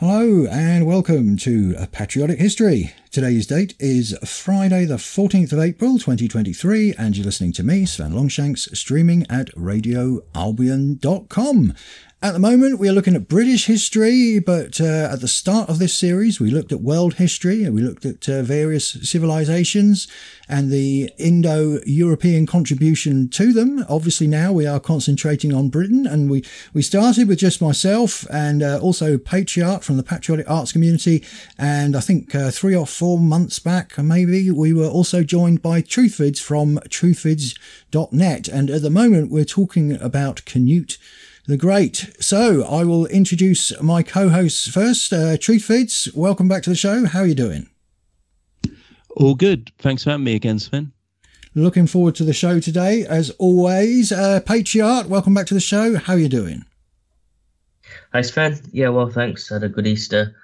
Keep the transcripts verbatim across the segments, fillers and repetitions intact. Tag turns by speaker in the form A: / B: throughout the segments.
A: Hello and welcome to A Patriotic History. Today's date is Friday the fourteenth of April twenty twenty-three and you're listening to me, Sven Longshanks, streaming at radio albion dot com. At the moment we are looking at British history, but uh, at the start of this series we looked at world history and we looked at uh, various civilizations and the Indo-European contribution to them. Obviously now we are concentrating on Britain, and we, we started with just myself and uh, also Patriarch from the Patriotic Arts community, and I think uh, three or four months back maybe we were also joined by Truthvids from truthvids dot net, and at the moment we're talking about Canute the Great. So I will introduce my co-hosts first. Uh, Truthvids, welcome back to the show. How are you doing?
B: All good. Thanks for having me again, Sven.
A: Looking forward to the show today, as always. Uh, Patriarch, welcome back to the show. How are you doing?
C: Hi, Sven. Yeah, well, thanks. I had a good Easter.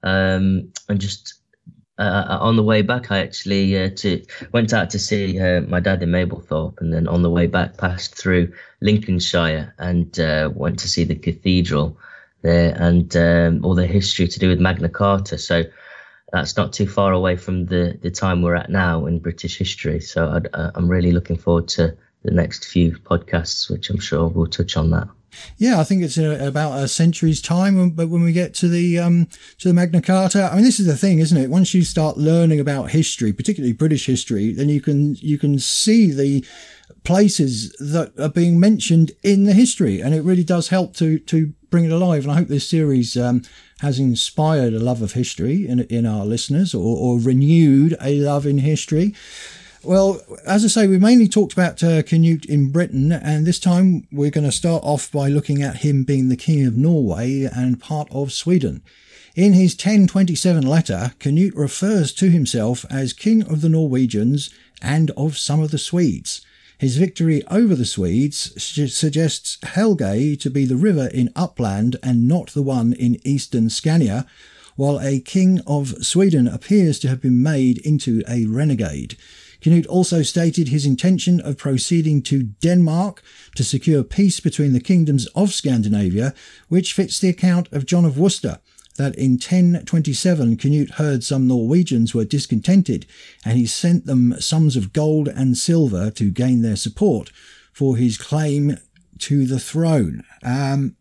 C: Um, and just uh, on the way back, I actually uh, to went out to see uh, my dad in Mablethorpe, and then on the way back passed through Lincolnshire and uh, went to see the cathedral there and um, all the history to do with Magna Carta. So that's not too far away from the, the time we're at now in British history. So I'd, uh, I'm really looking forward to the next few podcasts, which I'm sure we'll touch on that.
A: Yeah, I think it's a, about a century's time, but when we get to the um, to the Magna Carta, I mean, this is the thing, isn't it? Once you start learning about history, particularly British history, then you can you can see the places that are being mentioned in the history, and it really does help to to bring it alive. And I hope this series um, has inspired a love of history in in our listeners, or, or renewed a love in history. Well, as I say, we mainly talked about uh, Canute in Britain, and this time we're going to start off by looking at him being the King of Norway and part of Sweden. In his ten twenty-seven letter, Canute refers to himself as King of the Norwegians and of some of the Swedes. His victory over the Swedes suggests Helge to be the river in Uppland and not the one in eastern Scania, while a king of Sweden appears to have been made into a renegade. Canute also stated his intention of proceeding to Denmark to secure peace between the kingdoms of Scandinavia, which fits the account of John of Worcester, that in ten twenty-seven Canute heard some Norwegians were discontented, and he sent them sums of gold and silver to gain their support for his claim to the throne. Um,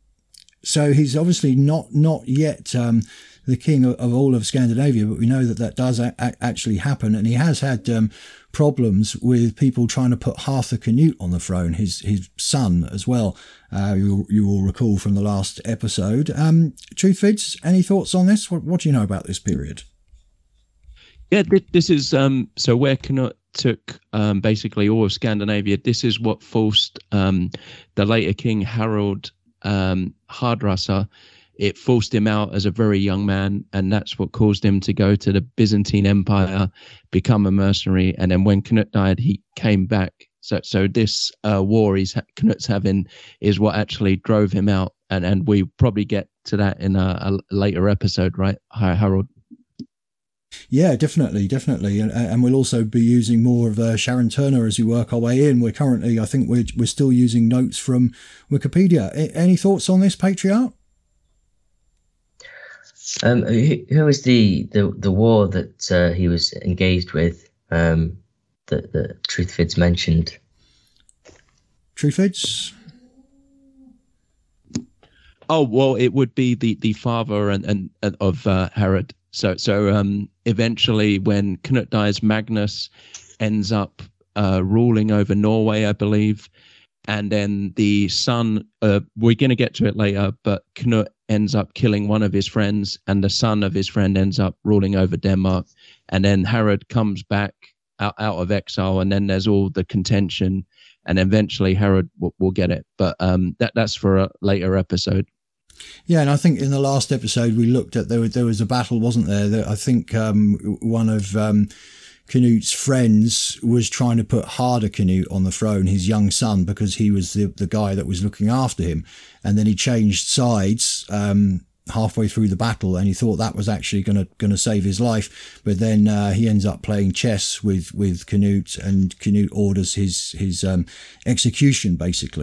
A: so he's obviously not not yet um, the king of, of all of Scandinavia, but we know that that does a- actually happen, and he has had um, problems with people trying to put Arthur Canute on the throne, his his son as well. Uh, you you will recall from the last episode. Um, Truthvids, any thoughts on this? What, what do you know about this period?
B: Yeah, this is um, so where Canute took um, basically all of Scandinavia. This is what forced um, the later king Harold um, Hardrasa. It forced him out as a very young man, and that's what caused him to go to the Byzantine Empire, become a mercenary, and then when Canute died, he came back. So, so this uh, war he's Canute's having is what actually drove him out, and and we probably get to that in a, a later episode, right, Harold?
A: Yeah, definitely, definitely, and, and we'll also be using more of uh, Sharon Turner as we work our way in. We're currently, I think, we're we're still using notes from Wikipedia. A- any thoughts on this, Patriarch?
C: Um, who, who was the, the, the war that uh, he was engaged with um, that, that Truthvids mentioned?
A: Truthvids?
B: Oh, well, it would be the, the father and, and, and of uh, Herod. So so um, eventually when Canute dies, Magnus ends up uh, ruling over Norway, I believe. And then the son, uh, we're going to get to it later, but Canute ends up killing one of his friends, and the son of his friend ends up ruling over Denmark. And then Herod comes back out, out of exile, and then there's all the contention, and eventually Herod will, will get it. But um, that that's for a later episode.
A: Yeah, and I think in the last episode we looked at, there, there was a battle, wasn't there? That I think um, one of um, Canute's friends was trying to put Hardracanute on the throne, his young son, because he was the, the guy that was looking after him. And then he changed sides um, halfway through the battle, and he thought that was actually going to going to save his life. But then uh, he ends up playing chess with with Canute, and Canute orders his his um, execution, basically.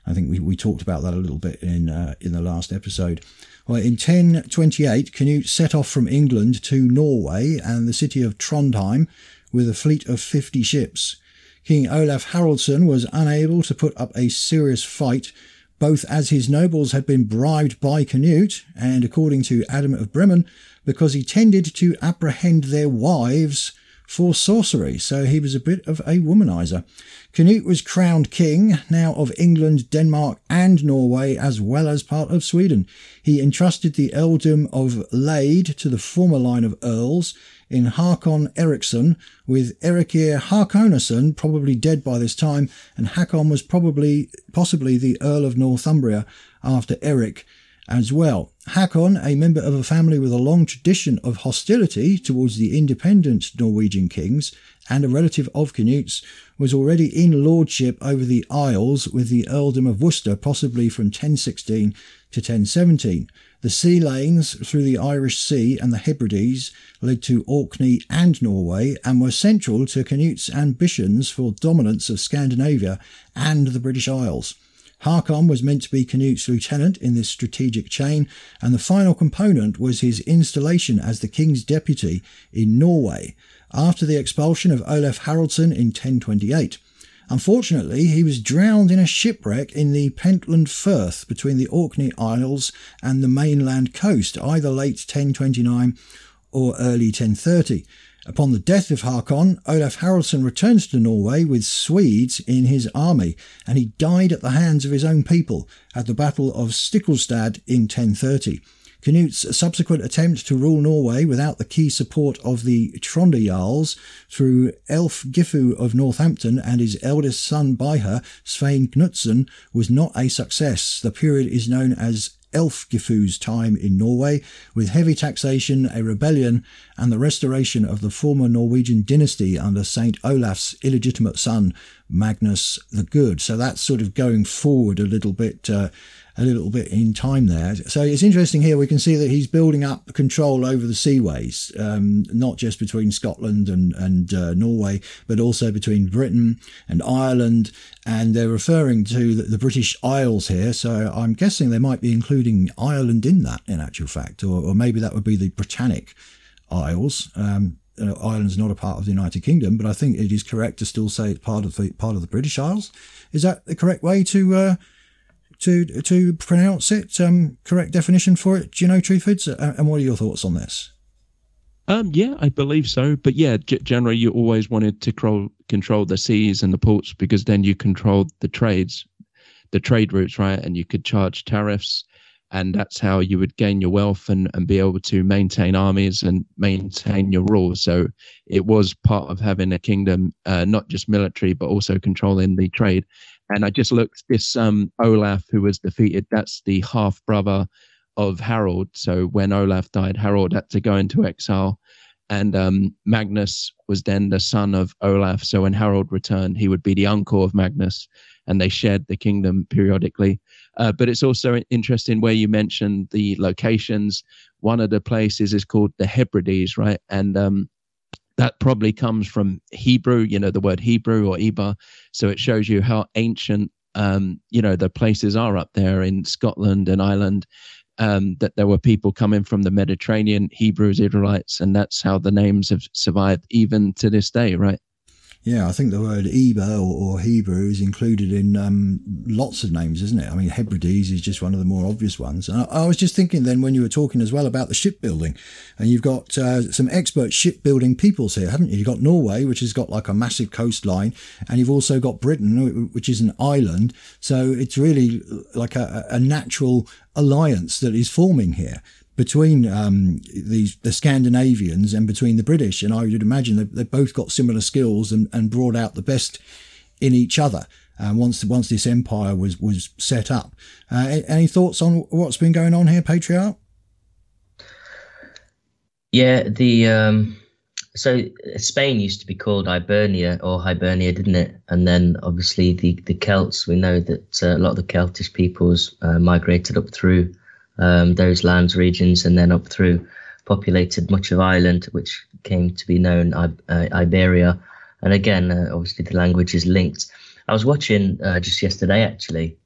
A: I think we, we talked about that a little bit in uh, in the last episode. Well, in ten twenty-eight, Canute set off from England to Norway and the city of Trondheim with a fleet of fifty ships. King Olaf Haraldsson was unable to put up a serious fight, both as his nobles had been bribed by Canute and, according to Adam of Bremen, because he tended to apprehend their wives for sorcery, so he was a bit of a womanizer. Canute was crowned king, now of England, Denmark and Norway, as well as part of Sweden. He entrusted the earldom of Lade to the former line of earls in Hakon Eriksson, with Erikir Harkonason probably dead by this time, and Hakon was probably possibly the Earl of Northumbria after Eric as well. Hakon, a member of a family with a long tradition of hostility towards the independent Norwegian kings and a relative of Canute's, was already in lordship over the Isles with the earldom of Worcester, possibly from ten sixteen to ten seventeen. The sea lanes through the Irish Sea and the Hebrides led to Orkney and Norway and were central to Canute's ambitions for dominance of Scandinavia and the British Isles. Hakon was meant to be Canute's lieutenant in this strategic chain, and the final component was his installation as the king's deputy in Norway after the expulsion of Olaf Haraldsson in ten twenty-eight. Unfortunately, he was drowned in a shipwreck in the Pentland Firth between the Orkney Isles and the mainland coast, either late ten twenty-nine or early ten thirty. Upon the death of Hakon, Olaf Haraldsson returned to Norway with Swedes in his army, and he died at the hands of his own people at the Battle of Stiklestad in ten thirty. Canute's subsequent attempt to rule Norway without the key support of the Tronde Jarls through Elfgifu of Northampton and his eldest son by her, Svein Knutsson, was not a success. The period is known as Elfgifu's time in Norway, with heavy taxation, a rebellion, and the restoration of the former Norwegian dynasty under Saint Olaf's illegitimate son, Magnus the Good. So that's sort of going forward a little bit, uh, a little bit in time there. So it's interesting here. We can see that he's building up control over the seaways, um, not just between Scotland and, and uh, Norway, but also between Britain and Ireland. And they're referring to the, the British Isles here. So I'm guessing they might be including Ireland in that, in actual fact, or, or maybe that would be the Britannic Isles. Um, uh, Ireland's not a part of the United Kingdom, but I think it is correct to still say it's part of the part of the British Isles. Is that the correct way to uh, to to pronounce it? Um, correct definition for it? Do you know, Truthfoods? Uh, and what are your thoughts on this?
B: Um, yeah, I believe so. But yeah, g- generally you always wanted to control, control the seas and the ports, because then you controlled the trades, the trade routes, right? And you could charge tariffs, and that's how you would gain your wealth and, and be able to maintain armies and maintain your rule. So it was part of having a kingdom, uh, not just military, but also controlling the trade. And I just looked, this um, Olaf who was defeated, that's the half brother of Harold. So when Olaf died, Harold had to go into exile, and um, Magnus was then the son of Olaf. So when Harold returned, he would be the uncle of Magnus, and they shared the kingdom periodically. Uh, but it's also interesting where you mentioned the locations. One of the places is called the Hebrides, right? And um, that probably comes from Hebrew, you know, the word Hebrew or Eber. So it shows you how ancient, um, you know, the places are up there in Scotland and Ireland. Um, that there were people coming from the Mediterranean, Hebrews, Israelites, and that's how the names have survived even to this day, right?
A: Yeah, I think the word Eber or, or Hebrew is included in um, lots of names, isn't it? I mean, Hebrides is just one of the more obvious ones. And I, I was just thinking then when you were talking as well about the shipbuilding, and you've got uh, some expert shipbuilding peoples here, haven't you? You've got Norway, which has got like a massive coastline, and you've also got Britain, which is an island. So it's really like a, a natural alliance that is forming here between um, these the Scandinavians and between the British. And I would imagine that they've both got similar skills and, and brought out the best in each other uh, once once this empire was, was set up. Uh, any thoughts on what's been going on here, Patriarch?
C: Yeah, the um, so Spain used to be called Hibernia or Hibernia, didn't it? And then obviously the, the Celts, we know that uh, a lot of the Celtish peoples uh, migrated up through Um, those lands, regions, and then up through, populated much of Ireland, which came to be known uh, Iberia. And again, uh, obviously the language is linked. I was watching uh, just yesterday, actually,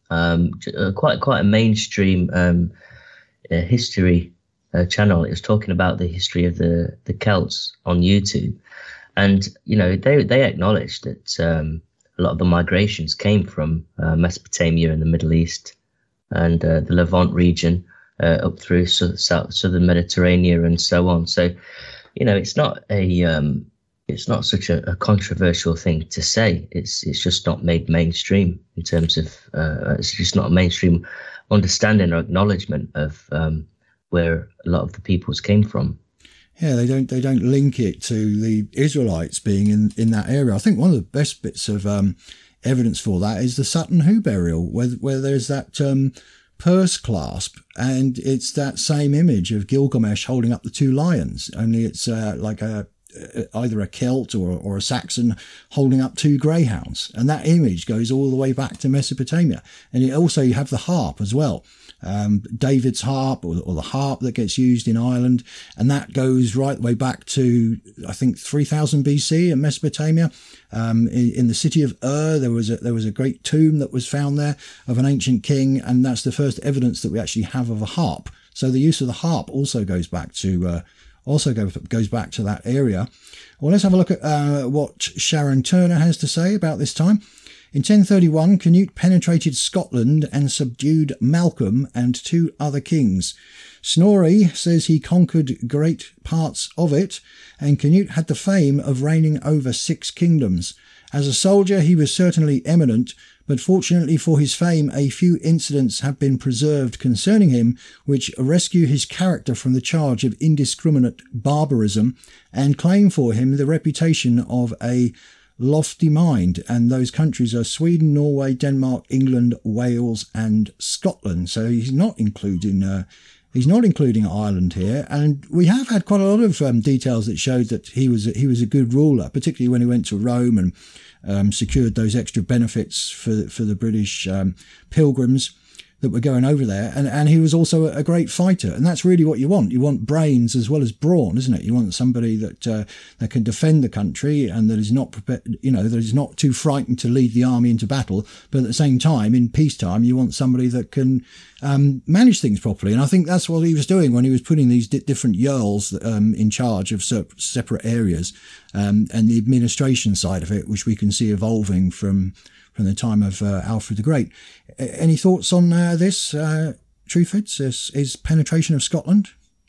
C: um, uh, quite quite a mainstream um, uh, history uh, channel. It was talking about the history of the the Celts on YouTube, and you know they they acknowledged that um, a lot of the migrations came from uh, Mesopotamia and the Middle East and uh, the Levant region uh, up through so, south, southern Mediterranean and so on. So, you know, it's not a um, it's not such a, a controversial thing to say. It's it's just not made mainstream in terms of uh, it's just not a mainstream understanding or acknowledgement of um, where a lot of the peoples came from.
A: Yeah, they don't they don't link it to the Israelites being in, in that area. I think one of the best bits of um, evidence for that is the Sutton Hoo burial, where where there's that um, purse clasp, and it's that same image of Gilgamesh holding up the two lions. Only it's uh, like a either a Celt or or a Saxon holding up two greyhounds, and that image goes all the way back to Mesopotamia. And it also you have the harp as well. Um, David's harp or, or the harp that gets used in Ireland. And that goes right the way back to, I think, three thousand B C in Mesopotamia. Um, in, in the city of Ur, there was a, there was a great tomb that was found there of an ancient king. And that's the first evidence that we actually have of a harp. So the use of the harp also goes back to, uh, also goes, goes back to that area. Well, let's have a look at, uh, what Sharon Turner has to say about this time. In ten thirty-one, Canute penetrated Scotland and subdued Malcolm and two other kings. Snorri says he conquered great parts of it, and Canute had the fame of reigning over six kingdoms. As a soldier, he was certainly eminent, but fortunately for his fame, a few incidents have been preserved concerning him, which rescue his character from the charge of indiscriminate barbarism and claim for him the reputation of a lofty mind, and those countries are Sweden, Norway, Denmark, England, Wales, and Scotland. So he's not including uh, he's not including Ireland here. And we have had quite a lot of um, details that showed that he was he was a good ruler, particularly when he went to Rome and um, secured those extra benefits for for the British um, pilgrims that were going over there. And, and he was also a great fighter. And that's really what you want. You want brains as well as brawn, isn't it? You want somebody that, uh, that can defend the country and that is not prepared, you know, that is not too frightened to lead the army into battle. But at the same time, in peacetime, you want somebody that can, um, manage things properly. And I think that's what he was doing when he was putting these di- different Jarls, um, in charge of se- separate areas, um, and the administration side of it, which we can see evolving from, from the time of uh, Alfred the Great. Any thoughts on uh, this, uh, Truefids, is, is penetration of Scotland?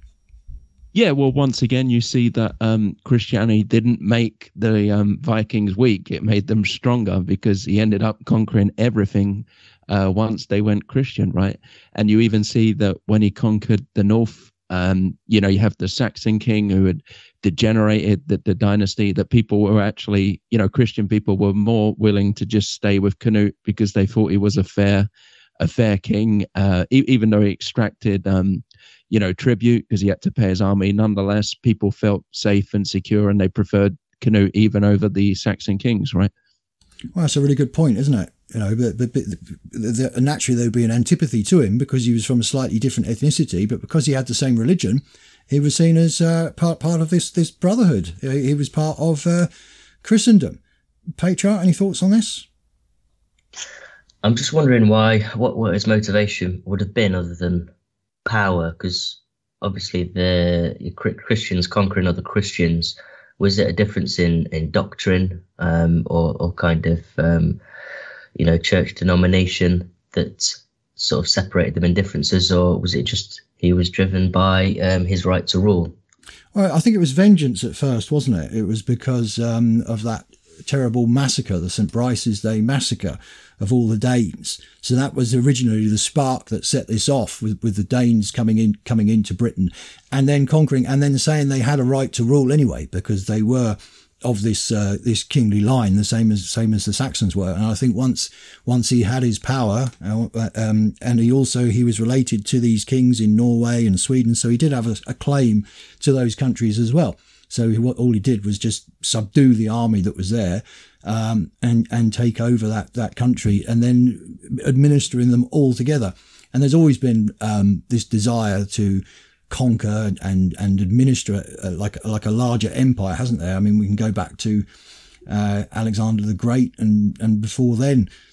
B: Yeah, well, once again, you see that um, Christianity didn't make the um, Vikings weak. It made them stronger because he ended up conquering everything uh, once they went Christian, right? And you even see that when he conquered the north, um, you know, you have the Saxon king who had degenerated the, the dynasty, that people were actually, you know, Christian people were more willing to just stay with Canute because they thought he was a fair, a fair king, uh, e- even though he extracted, um, you know, tribute because he had to pay his army. Nonetheless, people felt safe and secure, and they preferred Canute even over the Saxon kings, right?
A: Well, that's a really good point, isn't it? You know, but, but, but the, the, naturally there would be an antipathy to him because he was from a slightly different ethnicity, but because he had the same religion, he was seen as uh, part part of this this brotherhood. He was part of uh, Christendom. Patriarch, any thoughts on this?
C: I'm just wondering why, what, what his motivation would have been other than power, because obviously the Christians conquering other Christians, was it a difference in, in doctrine um, or, or kind of, um, you know, church denomination that sort of separated them in differences, or was it just he was driven by um, his right to rule?
A: Well, I think it was vengeance at first, wasn't it? It was because um, of that terrible massacre, the Saint Brice's Day massacre of all the Danes. So that was originally the spark that set this off, with, with the Danes coming in, coming into Britain and then conquering, and then saying they had a right to rule anyway, because they were of this, uh, this kingly line, the same as, same as the Saxons were. And I think once, once he had his power, uh, um, and he also, he was related to these kings in Norway and Sweden. So he did have a, a claim to those countries as well. So what all he did was just subdue the army that was there, um, and, and take over that, that country and then administering them all together. And there's always been, um, this desire to conquer and, and administer uh, like, like a larger empire, hasn't there? I mean, we can go back to, uh, Alexander the Great and, and before then,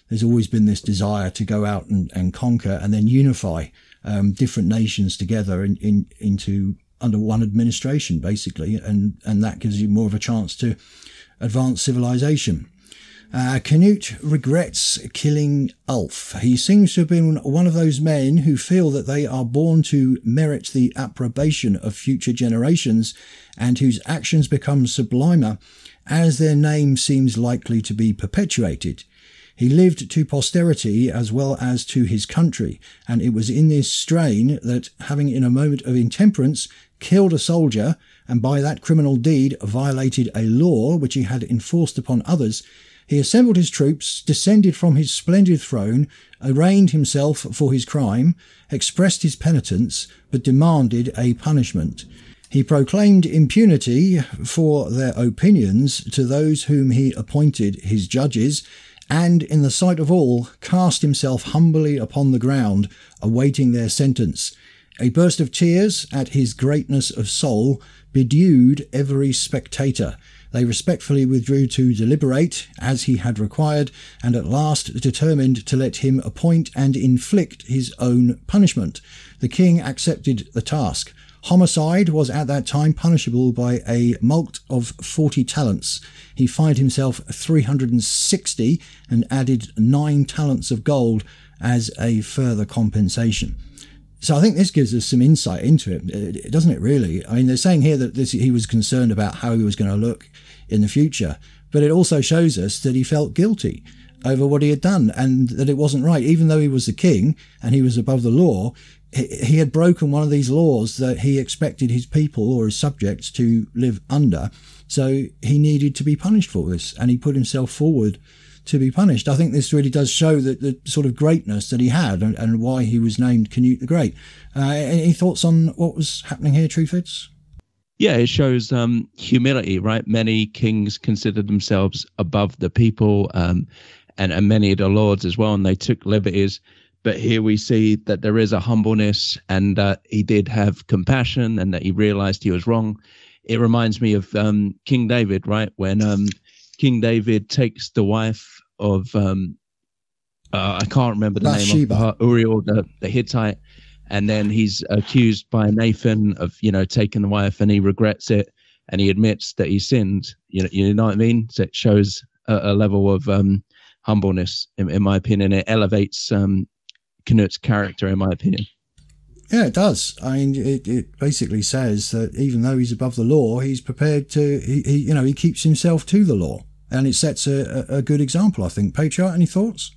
A: there's always been this desire to go out and, and conquer and then unify um, different nations together in, in, into under one administration, basically, and, and that gives you more of a chance to advance civilization. Uh, Canute regrets killing Ulf. He seems to have been one of those men who feel that they are born to merit the approbation of future generations and whose actions become sublimer as their name seems likely to be perpetuated. He lived to posterity as well as to his country, and it was in this strain that, having in a moment of intemperance killed a soldier and by that criminal deed violated a law which he had enforced upon others, he assembled his troops, descended from his splendid throne, arraigned himself for his crime, expressed his penitence, but demanded a punishment. He proclaimed impunity for their opinions to those whom he appointed his judges, and in the sight of all cast himself humbly upon the ground, awaiting their sentence. A burst of tears at his greatness of soul bedewed every spectator. They respectfully withdrew to deliberate, as he had required, and at last determined to let him appoint and inflict his own punishment. The king accepted the task. Homicide was at that time punishable by a mulct of forty talents. He fined himself three hundred sixty and added nine talents of gold as a further compensation. So I think this gives us some insight into it, doesn't it, really? I mean, they're saying here that this, he was concerned about how he was going to look in the future, but it also shows us that he felt guilty over what he had done and that it wasn't right. Even though he was the king and he was above the law, he had broken one of these laws that he expected his people or his subjects to live under. So he needed to be punished for this, and he put himself forward to be punished. I think this really does show that the sort of greatness that he had and, and why he was named Canute the Great. Uh, any thoughts on what was happening here, Truefitz?
B: Yeah, it shows um, humility, right? Many kings considered themselves above the people, um, and, and many of the lords as well, and they took liberties. But here we see that there is a humbleness, and uh, he did have compassion, and that he realized he was wrong. It reminds me of um, King David, right? When um, King David takes the wife of, um, uh, I can't remember the
A: Bathsheba.
B: name of her, Uriel, the, the Hittite, and then he's accused by Nathan of, you know, taking the wife, and he regrets it, and he admits that he sinned. You know, you know what I mean? So it shows a, a level of um, humbleness, in, in my opinion. It elevates um, Canute's character, in my opinion.
A: Yeah, it does. I mean, it, it basically says that even though he's above the law, he's prepared to, he, he you know, he keeps himself to the law. And it sets a, a good example, I think. Patriarch, any thoughts?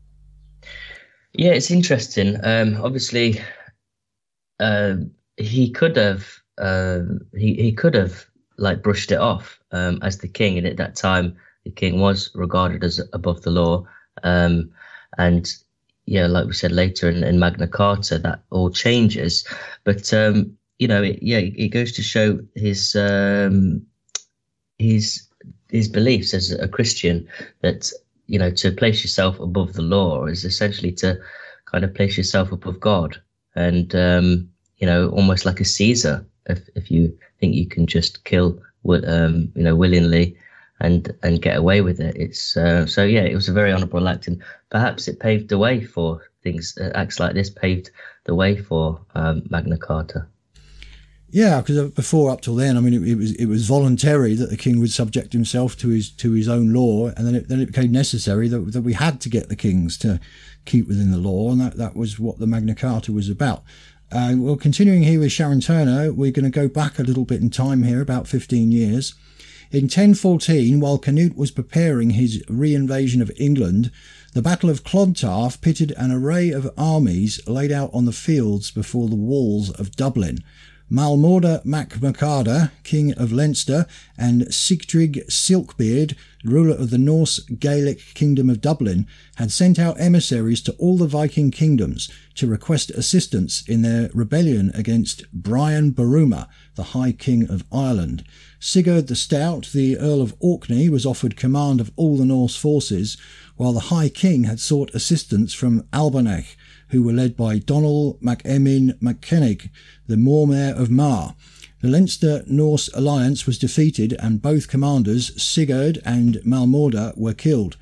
C: Yeah, it's interesting. Um, obviously, uh, he could have, uh, he, he could have like brushed it off um, as the king. And at that time, the king was regarded as above the law. Um, and yeah, like we said later in, in Magna Carta, that all changes. But, um, you know, it, yeah, it goes to show his, um, his, his beliefs as a Christian, that, you know, to place yourself above the law is essentially to kind of place yourself above God. And, um, you know, almost like a Caesar, if, if you think you can just kill, um, you know, willingly and and get away with it. It's uh, so yeah, it was a very honourable act, and perhaps it paved the way for things. Uh, acts like this paved the way for um, Magna Carta.
A: Yeah, because before, up till then, I mean, it, it was it was voluntary that the king would subject himself to his to his own law, and then it then it became necessary that that we had to get the kings to keep within the law, and that that was what the Magna Carta was about. Uh, well, continuing here with Sharon Turner, we're going to go back a little bit in time here, about fifteen years. In ten fourteen, while Canute was preparing his re-invasion of England, the Battle of Clontarf pitted an array of armies laid out on the fields before the walls of Dublin. Malmorda mac Macada, king of Leinster, and Sigtrig Silkbeard, ruler of the Norse Gaelic kingdom of Dublin, had sent out emissaries to all the Viking kingdoms to request assistance in their rebellion against Brian Boruma, the High King of Ireland. Sigurd the Stout, the Earl of Orkney, was offered command of all the Norse forces, while the High King had sought assistance from Albanacht, who were led by Donald MacEmin MacKennig, the Mormaer of Mar. The Leinster-Norse alliance was defeated, and both commanders, Sigurd and Malmorda, were killed.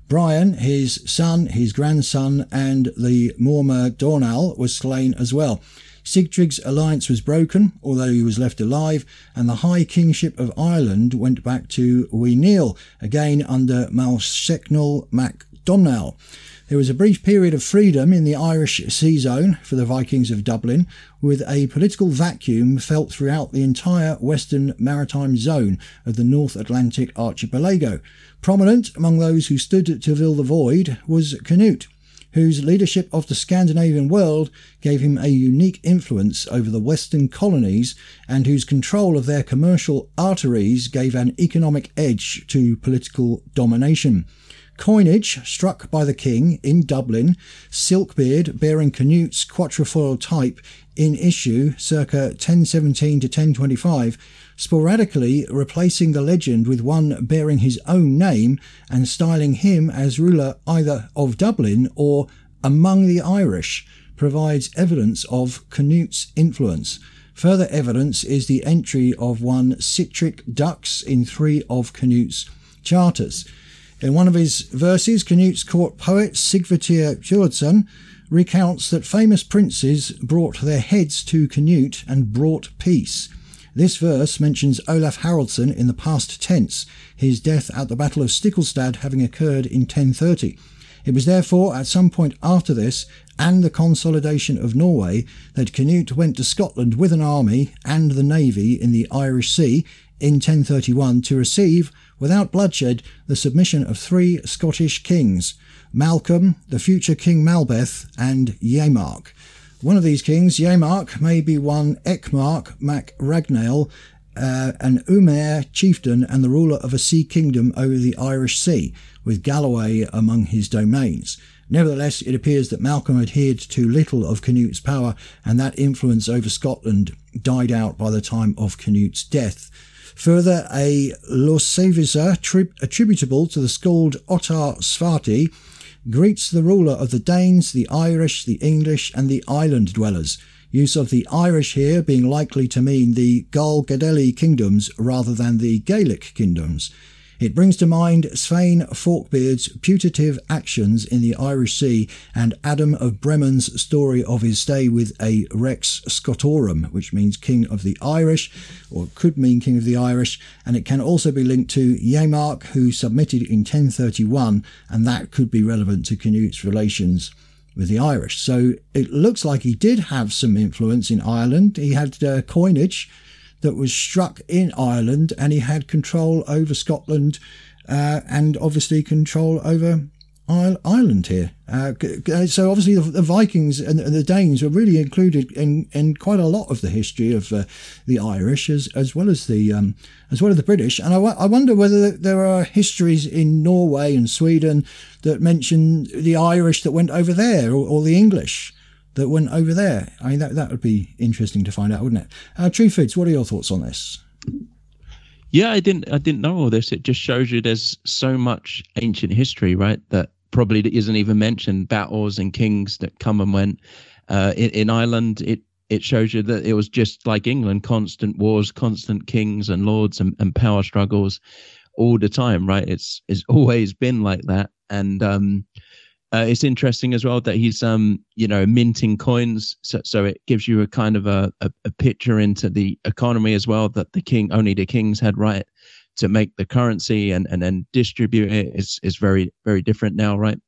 A: Brian, his son, his grandson, and the Morma Dornall was slain as well. Sigtrygg's alliance was broken, although he was left alive, and the High Kingship of Ireland went back to Uí again under Maelsechnaill mac Domhnall. There was a brief period of freedom in the Irish Sea Zone for the Vikings of Dublin, with a political vacuum felt throughout the entire western maritime zone of the North Atlantic archipelago. Prominent among those who stood to fill the void was Canute, whose leadership of the Scandinavian world gave him a unique influence over the Western colonies and whose control of their commercial arteries gave an economic edge to political domination. Coinage struck by the king in Dublin, Silkbeard bearing Canute's quatrefoil type in issue circa ten seventeen to ten twenty-five, sporadically replacing the legend with one bearing his own name and styling him as ruler either of Dublin or among the Irish, provides evidence of Canute's influence. Further evidence is the entry of one Sitrick Dux in three of Canute's charters. In one of his verses, Canute's court poet Sigvatir Björnsson recounts that famous princes brought their heads to Canute and brought peace. This verse mentions Olaf Haraldsson in the past tense, his death at the Battle of Stiklestad having occurred in ten thirty. It was therefore at some point after this, and the consolidation of Norway, that Canute went to Scotland with an army and the navy in the Irish Sea in ten thirty-one to receive, without bloodshed, the submission of three Scottish kings, Malcolm, the future King Malbeth, and Yemark. One of these kings, Yemark, may be one Eckmark mac Ragnail, uh, an Umair chieftain and the ruler of a sea kingdom over the Irish Sea, with Galloway among his domains. Nevertheless, it appears that Malcolm adhered to little of Canute's power, and that influence over Scotland died out by the time of Canute's death. Further, a Losavisa tri- attributable to the Skald Ottar Svati greets the ruler of the Danes, the Irish, the English, and the island dwellers. Use of the Irish here being likely to mean the Gall Gadelli kingdoms rather than the Gaelic kingdoms. It brings to mind Svein Forkbeard's putative actions in the Irish Sea and Adam of Bremen's story of his stay with a Rex Scotorum, which means King of the Irish, or could mean King of the Irish, and it can also be linked to Yemark, who submitted in ten thirty-one, and that could be relevant to Canute's relations with the Irish. So it looks like he did have some influence in Ireland. He had uh, coinage that was struck in Ireland, and he had control over Scotland uh, and obviously control over Ireland here. Uh, so obviously the, the Vikings and the Danes were really included in, in quite a lot of the history of uh, the Irish as as well as the um, as well as the British. And I, I wonder whether there are histories in Norway and Sweden that mention the Irish that went over there, or, or the English that went over there. I mean, that that would be interesting to find out, wouldn't it? Uh, Truefids, what are your thoughts on this?
B: Yeah, I didn't I didn't know all this. It just shows you there's so much ancient history, right, that probably isn't even mentioned, battles and kings that come and went. Uh, in, in Ireland, it, it shows you that it was just like England, constant wars, constant kings and lords and, and power struggles all the time, right? It's it's always been like that. And um Uh, it's interesting as well that he's, um, you know, minting coins. So, so it gives you a kind of a, a, a picture into the economy as well, that the king, only the kings had right to make the currency and, and then distribute it. Is is very, very different now, right?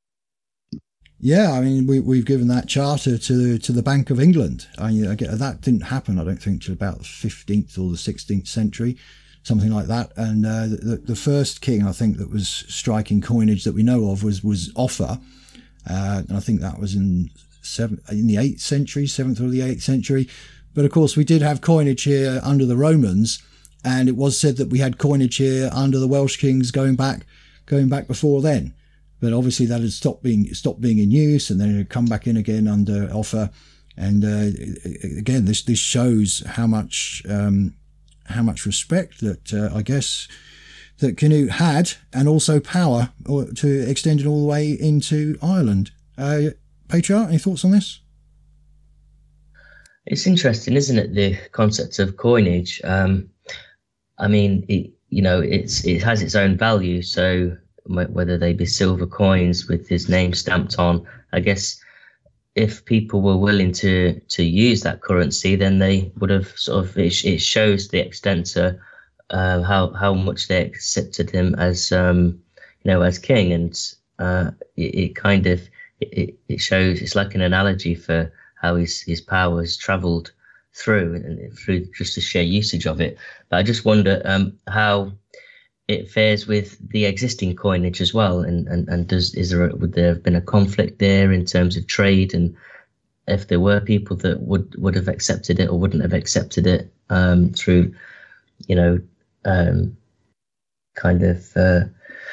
A: Yeah, I mean, we, we've given that charter to to the Bank of England. I mean, I get, that didn't happen, I don't think, till about the fifteenth or the sixteenth century. Something like that. And uh, the, the first king, I think, that was striking coinage that we know of was was Offa. Uh, and I think that was in seven, in the eighth century, seventh or the eighth century. But of course, we did have coinage here under the Romans, and it was said that we had coinage here under the Welsh kings going back going back before then. But obviously, that had stopped being stopped being in use, and then it had come back in again under Offa. And uh, again, this this shows how much. Um, how much respect that uh, I guess that Canute had, and also power to extend it all the way into Ireland. Uh, Patriarch, any thoughts on this?
C: It's interesting, isn't it, the concept of coinage? Um, I mean, it, you know, it's it has its own value. So whether they be silver coins with his name stamped on. I guess if people were willing to to use that currency, then they would have sort of, it, it shows the extent to uh, how how much they accepted him as um, you know, as king, and uh, it, it kind of it, it shows, it's like an analogy for how his his power has travelled through and through just the sheer usage of it. But I just wonder um, how it fares with the existing coinage as well, and and and does is there a, would there have been a conflict there in terms of trade, and if there were people that would would have accepted it or wouldn't have accepted it um, through, you know, um, kind of uh,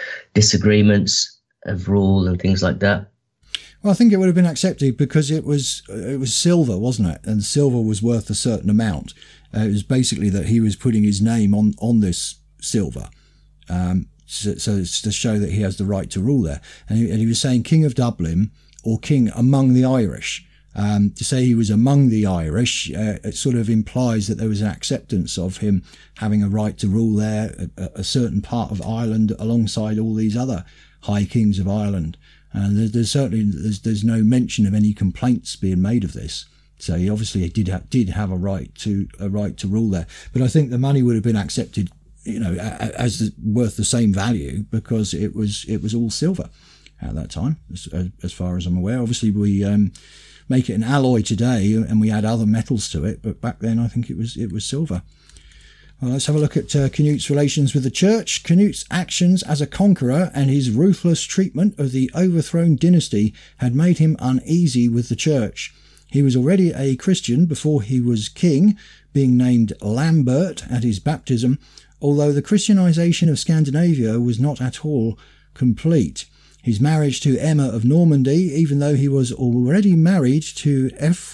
C: disagreements of rule and things like that.
A: Well, I think it would have been accepted because it was it was silver, wasn't it? And silver was worth a certain amount. Uh, it was basically that he was putting his name on on this silver. Um, so, so it's to show that he has the right to rule there. And he, and he was saying King of Dublin or King among the Irish. Um, to say he was among the Irish, uh, it sort of implies that there was an acceptance of him having a right to rule there, a, a certain part of Ireland alongside all these other high kings of Ireland. And there's, there's certainly there's, there's no mention of any complaints being made of this. So he obviously did have, did have a right to a right to rule there. But I think the money would have been accepted, you know, as the, worth the same value because it was it was all silver at that time, as, as far as I'm aware. Obviously, we um, make it an alloy today, and we add other metals to it. But back then, I think it was it was silver. Well, let's have a look at uh, Canute's relations with the church. Canute's actions as a conqueror and his ruthless treatment of the overthrown dynasty had made him uneasy with the church. He was already a Christian before he was king, being named Lambert at his baptism, although the Christianization of Scandinavia was not at all complete. His marriage to Emma of Normandy, even though he was already married to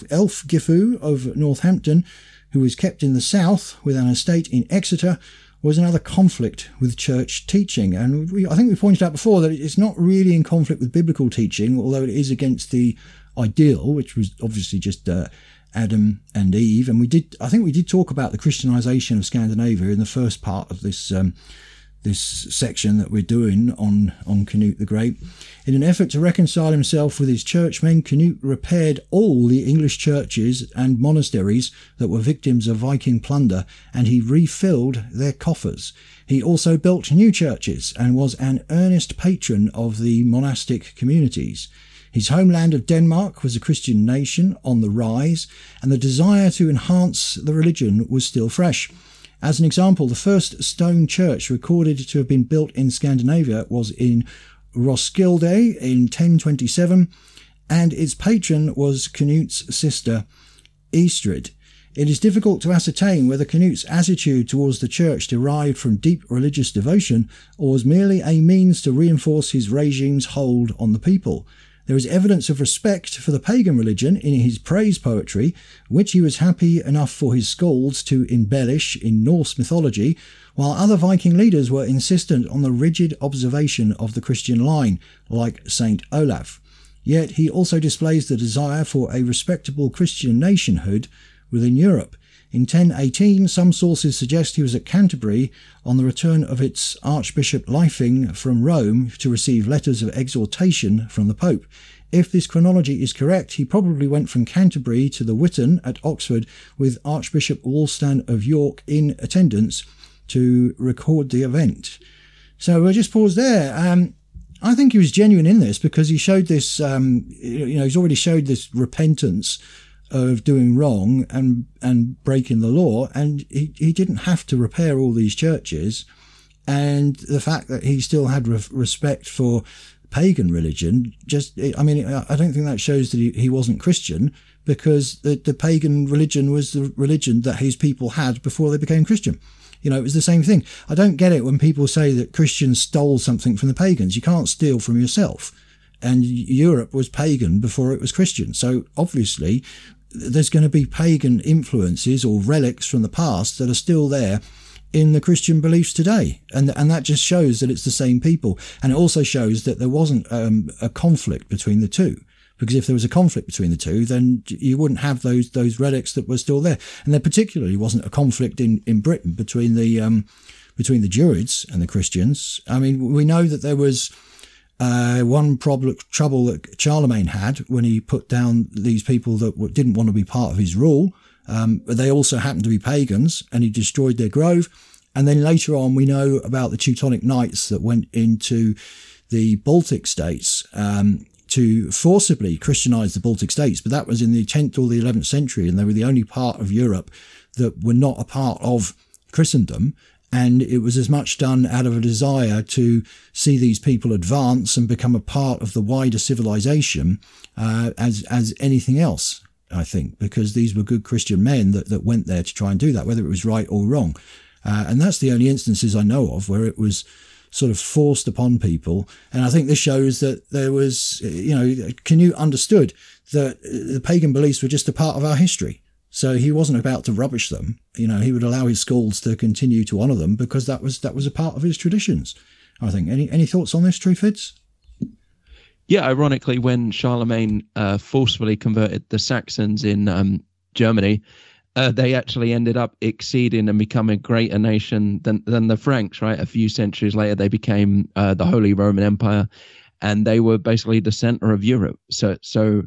A: Elfgifu of Northampton, who was kept in the south with an estate in Exeter, was another conflict with church teaching. And we, I think we pointed out before that it's not really in conflict with biblical teaching, although it is against the ideal, which was obviously just uh, Adam and Eve. And we did, I think we did talk about the Christianization of Scandinavia in the first part of this um, this section that we're doing on, on Canute the Great. In an effort to reconcile himself with his churchmen, Canute repaired all the English churches and monasteries that were victims of Viking plunder, and he refilled their coffers. He also built new churches and was an earnest patron of the monastic communities. His homeland of Denmark was a Christian nation on the rise, and the desire to enhance the religion was still fresh. As an example, the first stone church recorded to have been built in Scandinavia was in Roskilde in ten twenty-seven, and its patron was Canute's sister Estrid. It is difficult to ascertain whether Canute's attitude towards the church derived from deep religious devotion or was merely a means to reinforce his regime's hold on the people. There is evidence of respect for the pagan religion in his praise poetry, which he was happy enough for his skalds to embellish in Norse mythology, while other Viking leaders were insistent on the rigid observation of the Christian line, like Saint Olaf. Yet he also displays the desire for a respectable Christian nationhood within Europe. In ten eighteen, some sources suggest he was at Canterbury on the return of its Archbishop Leifing from Rome to receive letters of exhortation from the Pope. If this chronology is correct, he probably went from Canterbury to the Witton at Oxford with Archbishop Wulstan of York in attendance to record the event. So we'll just pause there. Um, I think he was genuine in this because he showed this, um, you know, he's already showed this repentance of doing wrong and and breaking the law, and he, he didn't have to repair all these churches. And the fact that he still had re- respect for pagan religion, just, I mean, I don't think that shows that he, he wasn't Christian, because the, the pagan religion was the religion that his people had before they became Christian. You know, it was the same thing. I don't get it when people say that Christians stole something from the pagans. You can't steal from yourself. And Europe was pagan before it was Christian. So obviously there's going to be pagan influences or relics from the past that are still there in the Christian beliefs today. And and that just shows that it's the same people. And it also shows that there wasn't um, a conflict between the two. Because if there was a conflict between the two, then you wouldn't have those those relics that were still there. And there particularly wasn't a conflict in, in Britain between the um, between the Druids and the Christians. I mean, we know that there was uh, one problem, trouble that Charlemagne had when he put down these people that didn't want to be part of his rule. Um, but they also happened to be pagans, and he destroyed their grove. And then later on, we know about the Teutonic Knights that went into the Baltic states um, to forcibly Christianize the Baltic states. But that was in the tenth or the eleventh century, and they were the only part of Europe that were not a part of Christendom. And it was as much done out of a desire to see these people advance and become a part of the wider civilization uh, as as anything else, I think, because these were good Christian men that, that went there to try and do that, whether it was right or wrong. Uh, and that's the only instances I know of where it was sort of forced upon people. And I think this shows that there was, you know, Canute understood that the pagan beliefs were just a part of our history. So he wasn't about to rubbish them. You know, he would allow his schools to continue to honour them because that was that was a part of his traditions, I think. Any any thoughts on this, Truefids?
B: Yeah, ironically, when Charlemagne uh, forcefully converted the Saxons in um, Germany, uh, they actually ended up exceeding and becoming a greater nation than than the Franks, right? A few centuries later, they became uh, the Holy Roman Empire, and they were basically the center of Europe. So, so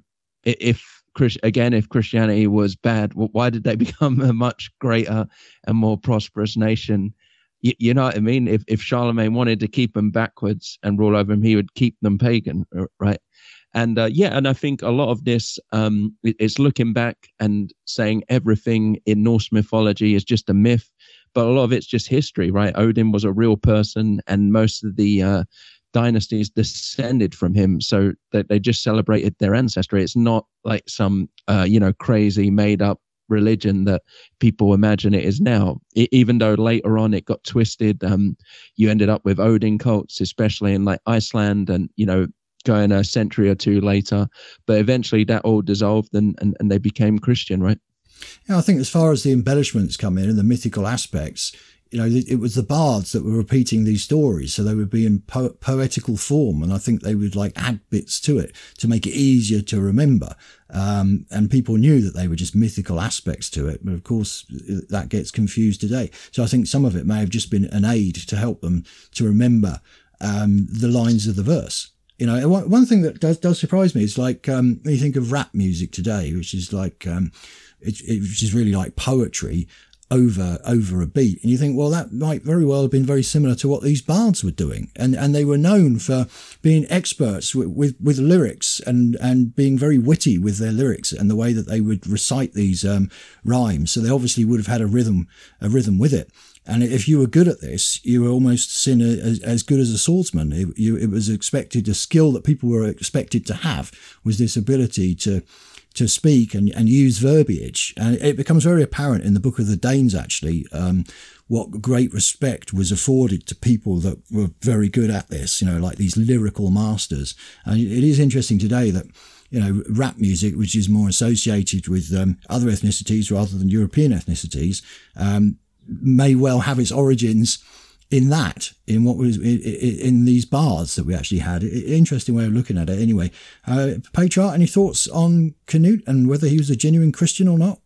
B: if again, if Christianity was bad, well, why did they become a much greater and more prosperous nation? You, you know what I mean? If if Charlemagne wanted to keep them backwards and rule over them, he would keep them pagan, right? And uh, yeah, and I think a lot of this um, it, it's looking back and saying everything in Norse mythology is just a myth, but a lot of it's just history, right? Odin was a real person, and most of the uh, dynasties descended from him, so that they just celebrated their ancestry. It's not like some uh, you know crazy made up religion that people imagine it is now. It, even though later on it got twisted, um, you ended up with Odin cults, especially in like Iceland, and you know going a century or two later. But eventually that all dissolved, and and, and they became Christian, right?
A: Yeah, I think as far as the embellishments come in and the mythical aspects, you know, it was the bards that were repeating these stories. So they would be in po- poetical form. And I think they would like add bits to it to make it easier to remember. Um, and people knew that they were just mythical aspects to it. But of course, that gets confused today. So I think some of it may have just been an aid to help them to remember um, the lines of the verse. You know, one, one thing that does, does surprise me is like um, when you think of rap music today, which is like, um, it, it, which is really like poetry over over a beat, and you think, well, that might very well have been very similar to what these bards were doing, and and they were known for being experts with with, with lyrics and and being very witty with their lyrics and the way that they would recite these um, rhymes. So they obviously would have had a rhythm a rhythm with it. And if you were good at this, you were almost seen as, as good as a swordsman. It, you, it was expected, a skill that people were expected to have was this ability to to speak and, and use verbiage. And it becomes very apparent in the Book of the Danes, actually, um, what great respect was afforded to people that were very good at this, you know, like these lyrical masters. And it is interesting today that, you know, rap music, which is more associated with um, other ethnicities rather than European ethnicities, um, may well have its origins in that, in what was in, in these bards that we actually had. Interesting way of looking at it. Anyway, uh, Petrarch, any thoughts on Canute and whether he was a genuine Christian or not?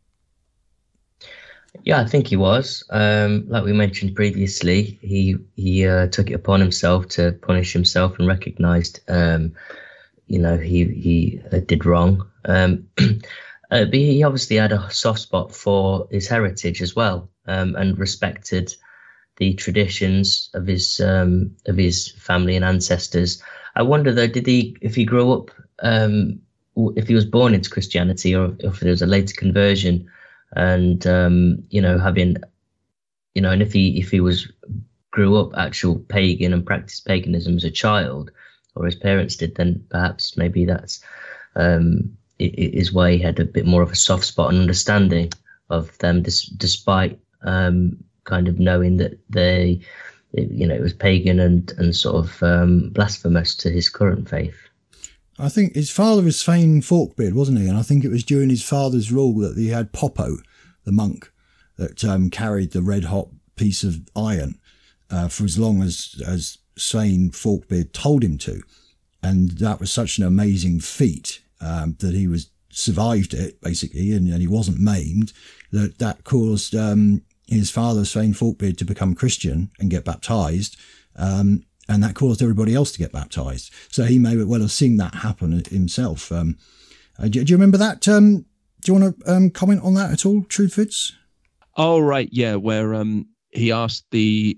C: Yeah, I think he was. Um, like we mentioned previously, he he uh, took it upon himself to punish himself and recognised, um, you know, he he uh, did wrong. Um, uh, but he obviously had a soft spot for his heritage as well, um, and respected the traditions of his um, of his family and ancestors. I wonder though, did he, if he grew up, um, if he was born into Christianity, or if there was a later conversion, and um, you know, having, you know, and if he if he was grew up actual pagan and practiced paganism as a child, or his parents did, then perhaps maybe that's um, is why he had a bit more of a soft spot and understanding of them, dis- despite. Um, kind of knowing that they, you know, it was pagan and, and sort of um, blasphemous to his current faith.
A: I think his father was Thane Forkbeard, wasn't he? And I think it was during his father's rule that he had Poppo, the monk, that um, carried the red hot piece of iron uh, for as long as, as Thane Forkbeard told him to. And that was such an amazing feat um, that he was survived it, basically, and, and he wasn't maimed, that that caused... Um, his father, Svein Forkbeard, to become Christian and get baptized. Um, and that caused everybody else to get baptized. So he may well have seen that happen himself. Um, uh, do, do you remember that? Um, do you want to um, comment on that at all, Truthfits?
B: Oh, right. Yeah. Where um, he asked the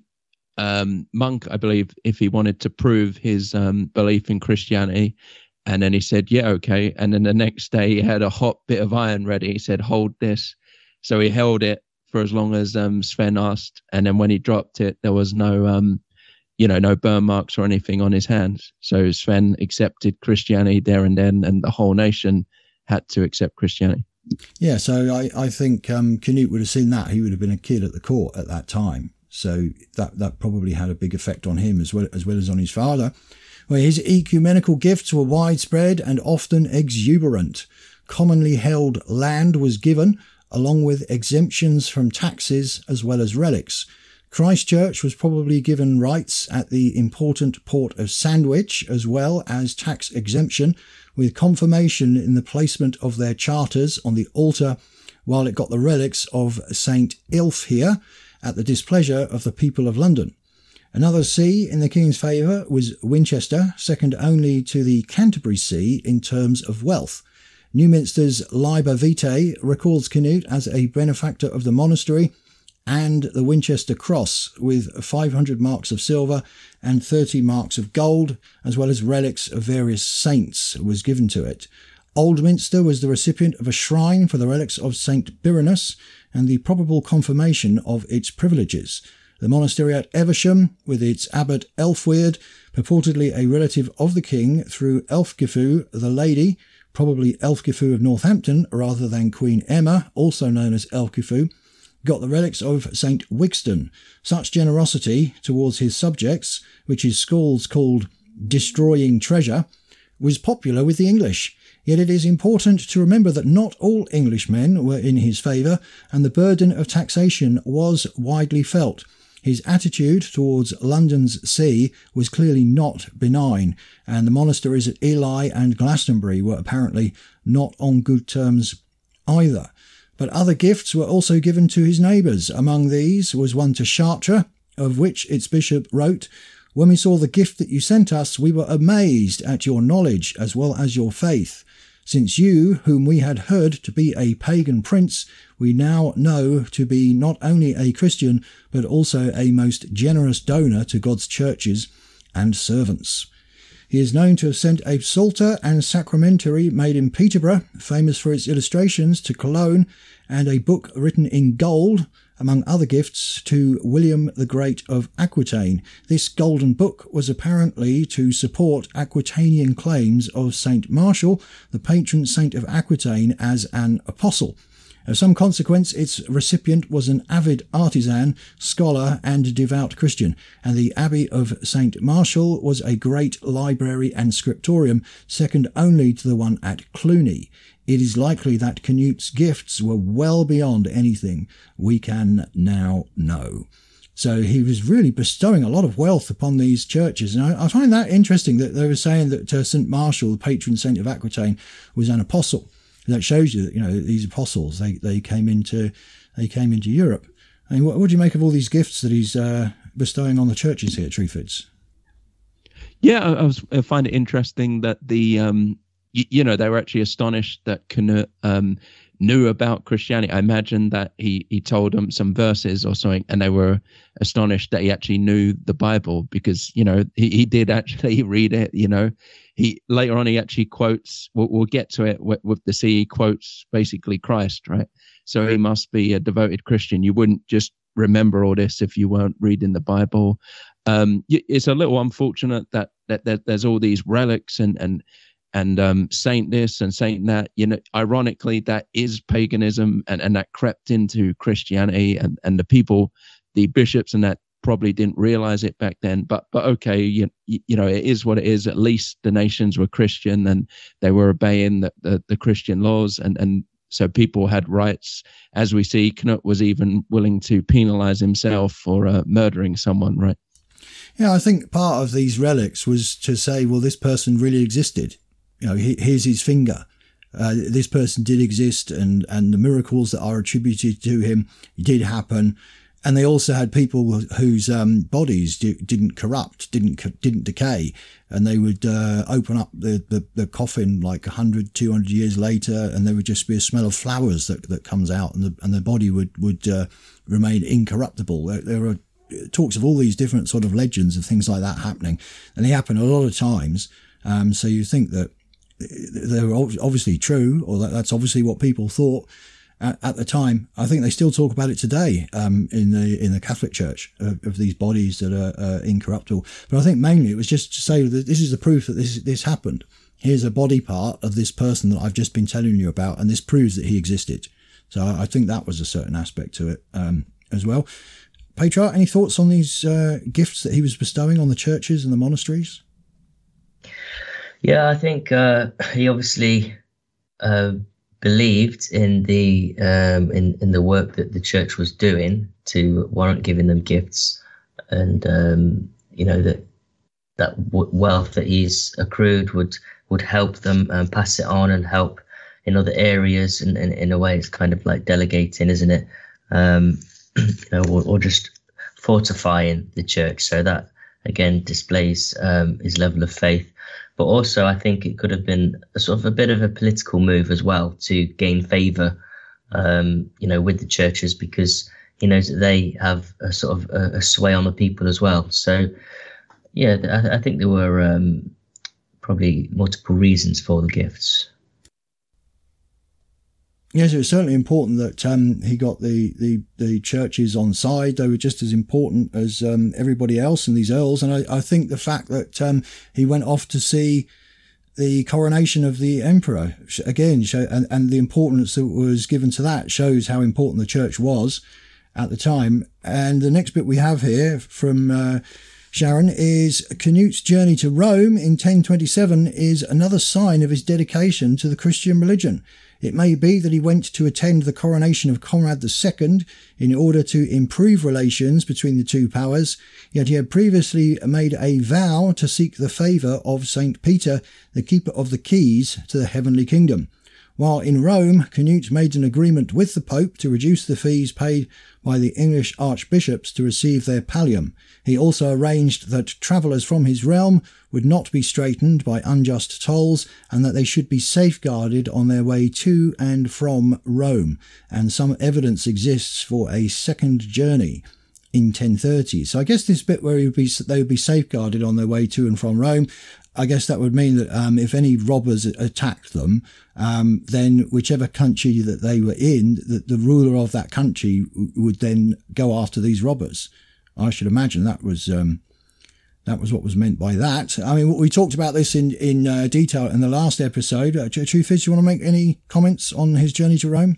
B: um, monk, I believe, if he wanted to prove his um, belief in Christianity. And then he said, yeah, okay. And then the next day he had a hot bit of iron ready. He said, hold this. So he held it for as long as um, Sven asked. And then when he dropped it, there was no, um, you know, no burn marks or anything on his hands. So Sven accepted Christianity there and then, and the whole nation had to accept Christianity.
A: Yeah, so I, I think um, Canute would have seen that. He would have been a kid at the court at that time. So that, that probably had a big effect on him as well, as well as on his father. Well, his ecumenical gifts were widespread and often exuberant. Commonly held land was given, along with exemptions from taxes as well as relics. Christchurch was probably given rights at the important port of Sandwich, as well as tax exemption, with confirmation in the placement of their charters on the altar, while it got the relics of Saint Ilfhere at the displeasure of the people of London. Another see in the king's favour was Winchester, second only to the Canterbury see in terms of wealth. Newminster's Liber Vitae records Canute as a benefactor of the monastery, and the Winchester Cross with five hundred marks of silver and thirty marks of gold, as well as relics of various saints, was given to it. Oldminster was the recipient of a shrine for the relics of Saint Birinus and the probable confirmation of its privileges. The monastery at Eversham, with its abbot Elfweard, purportedly a relative of the king through Elfgifu the Lady, probably Elfgifu of Northampton rather than Queen Emma, also known as Elfgifu, got the relics of Saint Wixton. Such generosity towards his subjects, which his schools called destroying treasure, was popular with the English. Yet it is important to remember that not all Englishmen were in his favour, and the burden of taxation was widely felt. His attitude towards London's see was clearly not benign, and the monasteries at Ely and Glastonbury were apparently not on good terms either. But other gifts were also given to his neighbours. Among these was one to Chartres, of which its bishop wrote, "When we saw the gift that you sent us, we were amazed at your knowledge as well as your faith. Since you, whom we had heard to be a pagan prince, we now know to be not only a Christian, but also a most generous donor to God's churches and servants." He is known to have sent a psalter and sacramentary made in Peterborough, famous for its illustrations, to Cologne, and a book written in gold, among other gifts, to William the Great of Aquitaine. This golden book was apparently to support Aquitanian claims of Saint Martial, the patron saint of Aquitaine, as an apostle. Of some consequence, its recipient was an avid artisan, scholar, and devout Christian, and the Abbey of Saint Martial was a great library and scriptorium, second only to the one at Cluny. It is likely that Canute's gifts were well beyond anything we can now know. So he was really bestowing a lot of wealth upon these churches. And I, I find that interesting that they were saying that uh, Saint Martial, the patron saint of Aquitaine, was an apostle. That shows you that, you know, these apostles, they, they came into they came into Europe. I mean, what, what do you make of all these gifts that he's uh, bestowing on the churches here, Truthfits?
B: Yeah, I, I, was, I find it interesting that the, um, you, you know, they were actually astonished that Canute um, knew about Christianity. I imagine that he, he told them some verses or something, and they were astonished that he actually knew the Bible because, you know, he, he did actually read it, you know. He later on he actually quotes. We'll, we'll get to it with, with the sea. He quotes basically Christ, right? So he must be a devoted Christian. You wouldn't just remember all this if you weren't reading the Bible. Um, it's a little unfortunate that, that that there's all these relics and and and um, saint this and saint that. You know, ironically, that is paganism, and, and that crept into Christianity, and and the people, the bishops, and that probably didn't realize it back then, but but okay, you, you know, it is what it is. At least the nations were Christian and they were obeying the, the, the Christian laws, and, and so people had rights. As we see, Canute was even willing to penalize himself for uh, murdering someone, right?
A: Yeah, I think part of these relics was to say, well, this person really existed. You know, he, here's his finger. Uh, this person did exist, and, and the miracles that are attributed to him did happen. And they also had people whose um, bodies d- didn't corrupt, didn't didn't decay, and they would uh, open up the, the, the coffin like one hundred, two hundred years later, and there would just be a smell of flowers that, that comes out, and the and the body would would uh, remain incorruptible. There, there are talks of all these different sort of legends of things like that happening, and they happen a lot of times. Um, so you think that they're obviously true, or that that's obviously what people thought at, at the time. I think they still talk about it today um, in the in the Catholic Church of, of these bodies that are uh, incorruptible. But I think mainly it was just to say that this is the proof that this this happened. Here's a body part of this person that I've just been telling you about, and this proves that he existed. So I, I think that was a certain aspect to it um, as well. Patriarch, any thoughts on these uh, gifts that he was bestowing on the churches and the monasteries?
C: Yeah, I think uh, he obviously uh, believed in the um, in in the work that the church was doing to warrant giving them gifts, and um, you know that that w- wealth that he's accrued would would help them and pass it on and help in other areas. And, and in a way, it's kind of like delegating, isn't it? Um, you know, or, or just fortifying the church. So that again displays um, his level of faith. But also, I think it could have been a sort of a bit of a political move as well to gain favour, um, you know, with the churches, because he knows that they have a sort of a, a sway on the people as well. So, yeah, I, I think there were um, probably multiple reasons for the gifts.
A: Yes, it was certainly important that um, he got the, the, the churches on side. They were just as important as um, everybody else and these earls. And I, I think the fact that um, he went off to see the coronation of the emperor, again, show, and, and the importance that was given to that shows how important the church was at the time. And the next bit we have here from uh, Sharon is Canute's journey to Rome in ten twenty-seven is another sign of his dedication to the Christian religion. It may be that he went to attend the coronation of Conrad the Second in order to improve relations between the two powers, yet he had previously made a vow to seek the favour of Saint Peter, the keeper of the keys to the heavenly kingdom. While in Rome, Canute made an agreement with the Pope to reduce the fees paid by the English archbishops to receive their pallium. He also arranged that travellers from his realm would not be straitened by unjust tolls, and that they should be safeguarded on their way to and from Rome. And some evidence exists for a second journey in ten thirty. So I guess this bit where he would be, they would be safeguarded on their way to and from Rome, I guess that would mean that um, if any robbers attacked them, um, then whichever country that they were in, that the ruler of that country w- would then go after these robbers. I should imagine that was um, that was what was meant by that. I mean, we talked about this in in uh, detail in the last episode. Uh, Truthfizz, do you want to make any comments on his journey to Rome?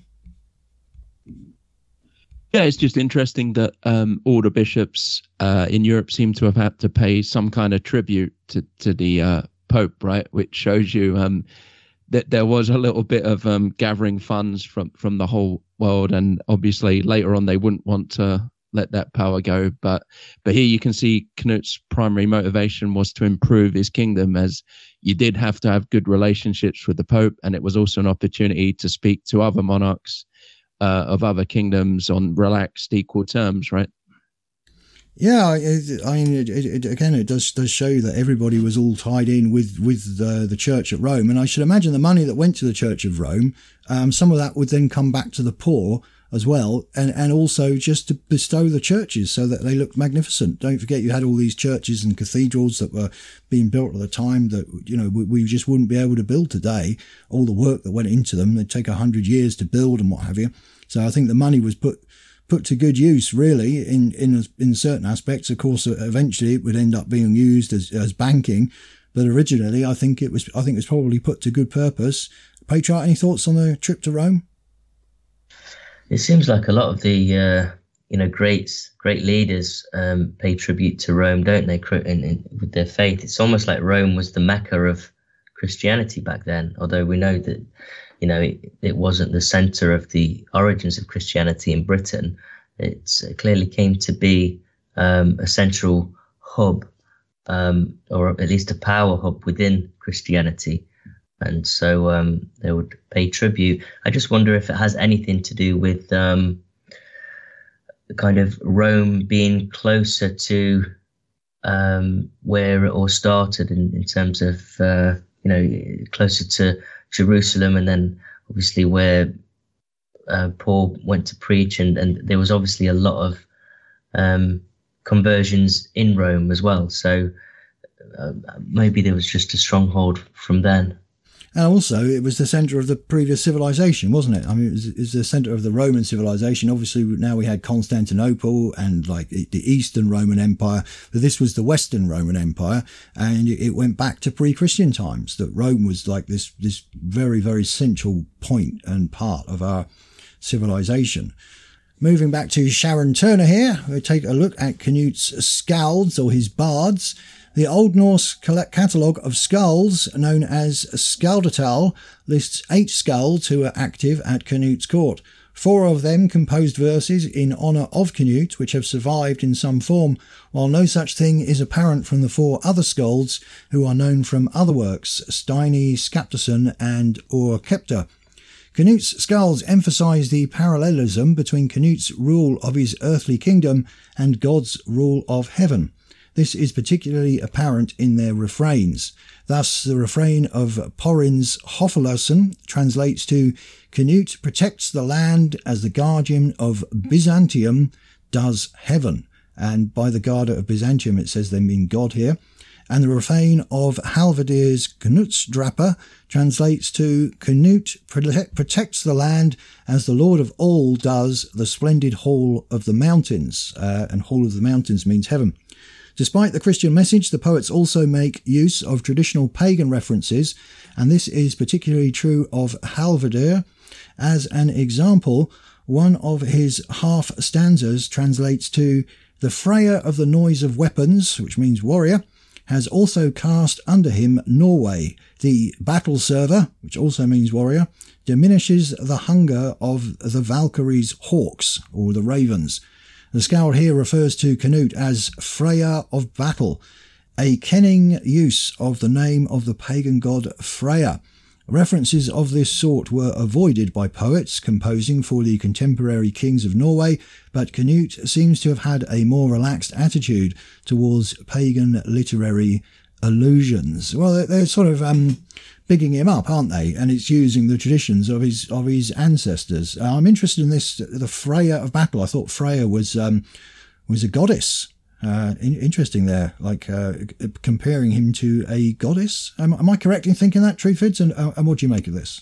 B: Yeah, it's just interesting that um, all the bishops uh, in Europe seem to have had to pay some kind of tribute to, to the uh, Pope, right? Which shows you um, that there was a little bit of um, gathering funds from, from the whole world. And obviously later on, they wouldn't want to let that power go. But but here you can see Canute's primary motivation was to improve his kingdom, as you did have to have good relationships with the Pope. And it was also an opportunity to speak to other monarchs Uh, of other kingdoms on relaxed, equal terms, right?
A: Yeah, it, I mean, it, it, again, it does does show that everybody was all tied in with with the, the Church at Rome, and I should imagine the money that went to the Church of Rome, um, some of that would then come back to the poor as well, and and also just to bestow the churches so that they looked magnificent. Don't forget, you had all these churches and cathedrals that were being built at the time that, you know, we, we just wouldn't be able to build today. All the work that went into them, they'd take a hundred years to build and what have you. So I think the money was put put to good use, really, in in in certain aspects. Of course, eventually it would end up being used as as banking, but originally I think it was I think it was probably put to good purpose. Patriarch, any thoughts on the trip to Rome?
C: It seems like a lot of the uh, you know great great leaders um, pay tribute to Rome, don't they? In, in, with their faith, it's almost like Rome was the Mecca of Christianity back then. Although we know that, you know, it, it wasn't the center of the origins of Christianity in Britain. It clearly came to be um, a central hub, um, or at least a power hub within Christianity. And so um, they would pay tribute. I just wonder if it has anything to do with um, kind of Rome being closer to um, where it all started in, in terms of, uh, you know, closer to Jerusalem, and then obviously where uh, Paul went to preach, and, and there was obviously a lot of um, conversions in Rome as well. So uh, maybe there was just a stronghold from then.
A: And also, it was the centre of the previous civilization, wasn't it? I mean, it was, it was the centre of the Roman civilization. Obviously, now we had Constantinople and like the Eastern Roman Empire, but this was the Western Roman Empire, and it went back to pre-Christian times. That Rome was like this, this very, very central point and part of our civilization. Moving back to Sharon Turner here, we take a look at Canute's Skalds, or his bards. The Old Norse catalogue of skalds, known as Skaldatal, lists eight skalds who are active at Canute's court. Four of them composed verses in honour of Canute, which have survived in some form, while no such thing is apparent from the four other skalds who are known from other works, Steini, Skaptason and Urkepta. Canute's skalds emphasise the parallelism between Canute's rule of his earthly kingdom and God's rule of heaven. This is particularly apparent in their refrains. Thus, the refrain of Porin's Hofelassen translates to, Canute protects the land as the guardian of Byzantium does heaven. And by the Garda of Byzantium, it says they mean God here. And the refrain of Halvardier's Knutsdrapper translates to, Canute protects the land as the Lord of all does the splendid Hall of the Mountains. Uh, and Hall of the Mountains means heaven. Despite the Christian message, the poets also make use of traditional pagan references, and this is particularly true of Halvarder. As an example, one of his half stanzas translates to, the Freya of the noise of weapons, which means warrior, has also cast under him Norway. The battle server, which also means warrior, diminishes the hunger of the Valkyries' hawks, or the ravens. The skald here refers to Canute as Freya of battle, a kenning use of the name of the pagan god Freya. References of this sort were avoided by poets composing for the contemporary kings of Norway, but Canute seems to have had a more relaxed attitude towards pagan literary allusions. Well, they're sort of um, bigging him up, aren't they? And it's using the traditions of his of his ancestors. Uh, I'm interested in this, the Freya of battle. I thought Freya was um, was a goddess. Uh, in, interesting there, like uh, comparing him to a goddess. Am, am I correct in thinking that, Truefids? And, uh, and what do you make of this?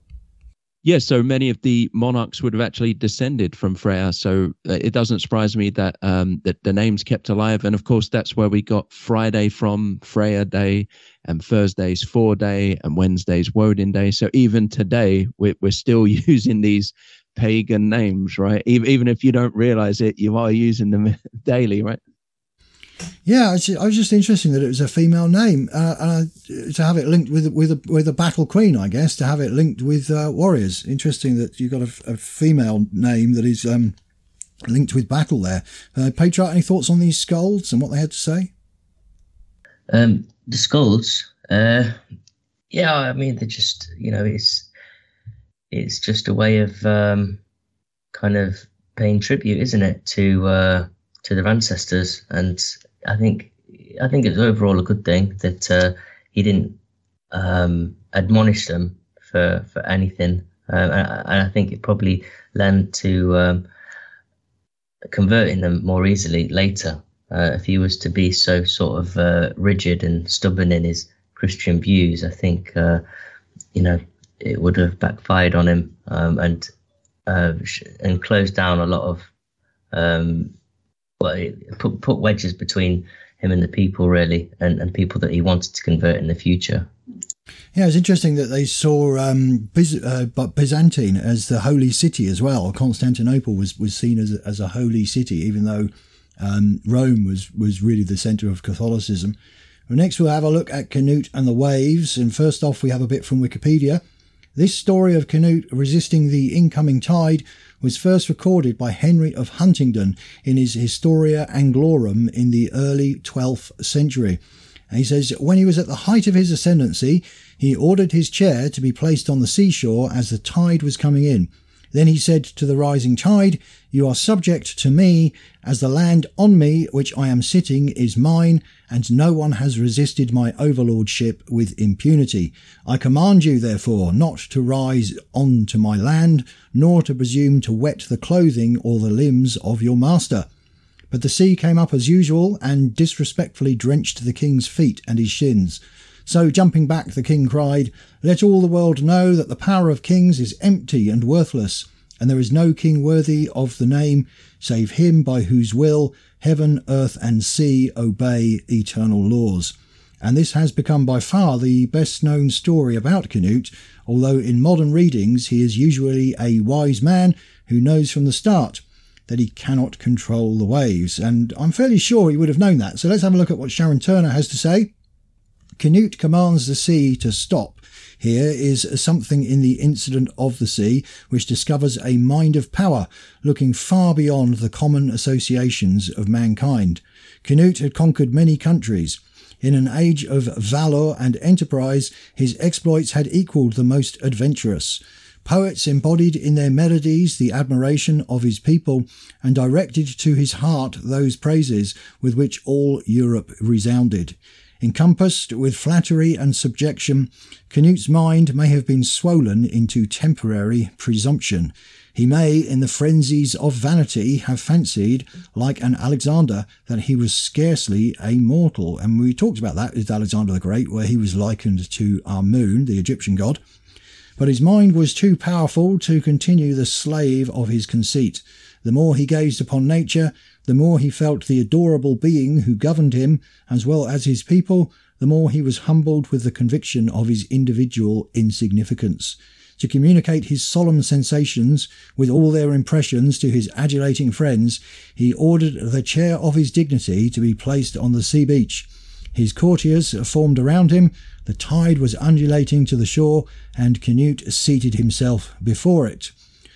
B: Yes, so many of the monarchs would have actually descended from Freya. So it doesn't surprise me that um, that the name's kept alive. And of course, that's where we got Friday from, Freya Day, and Thursday's Thor Day, and Wednesday's Woden Day. So even today, we're, we're still using these pagan names, right? Even, even if you don't realize it, you are using them daily, right?
A: Yeah, it's, I was just interesting that it was a female name, uh, uh, to have it linked with with a, with a battle queen, I guess, to have it linked with uh, warriors. Interesting that you've got a, a female name that is um, linked with battle there. Uh, Patriarch, any thoughts on these skalds and what they had to say?
C: Um, the skalds, uh, yeah, I mean, they're just, you know, it's it's just a way of um, kind of paying tribute, isn't it, to uh, to their ancestors. And I think I think it's overall a good thing that uh, he didn't um, admonish them for for anything, uh, and I think it probably led to um, converting them more easily later. Uh, if he was to be so sort of uh, rigid and stubborn in his Christian views, I think uh, you know it would have backfired on him, um, and uh, and closed down a lot of. Um, Well, it put put wedges between him and the people, really, and, and people that he wanted to convert in the future.
A: Yeah, it's interesting that they saw um, Byz- uh, Byzantine as the holy city as well. Constantinople was, was seen as a, as a holy city, even though um, Rome was, was really the centre of Catholicism. Well, next, we'll have a look at Canute and the waves. And first off, we have a bit from Wikipedia. This story of Canute resisting the incoming tide was first recorded by Henry of Huntingdon in his Historia Anglorum in the early twelfth century. And he says, when he was at the height of his ascendancy, he ordered his chair to be placed on the seashore as the tide was coming in. Then he said to the rising tide, "You are subject to me, as the land on me which I am sitting is mine, and no one has resisted my overlordship with impunity. I command you, therefore, not to rise on to my land, nor to presume to wet the clothing or the limbs of your master." But the sea came up as usual, and disrespectfully drenched the king's feet and his shins. So, jumping back, the king cried, "Let all the world know that the power of kings is empty and worthless, and there is no king worthy of the name, save him by whose will heaven, earth, and sea obey eternal laws." And this has become by far the best-known story about Canute, although in modern readings he is usually a wise man who knows from the start that he cannot control the waves. And I'm fairly sure he would have known that. So let's have a look at what Sharon Turner has to say. Canute commands the sea to stop. Here is something in the incident of the sea which discovers a mind of power, looking far beyond the common associations of mankind. Canute had conquered many countries. In an age of valour and enterprise, his exploits had equalled the most adventurous. Poets embodied in their melodies the admiration of his people, and directed to his heart those praises with which all Europe resounded. Encompassed with flattery and subjection, Canute's mind may have been swollen into temporary presumption. He may, in the frenzies of vanity, have fancied, like an Alexander, that he was scarcely a mortal. And we talked about that with Alexander the Great, where he was likened to Amun, the Egyptian god. But his mind was too powerful to continue the slave of his conceit. The more he gazed upon nature, the more he felt the adorable being who governed him, as well as his people, the more he was humbled with the conviction of his individual insignificance. To communicate his solemn sensations with all their impressions to his adulating friends, he ordered the chair of his dignity to be placed on the sea beach. His courtiers formed around him, the tide was undulating to the shore, and Canute seated himself before it.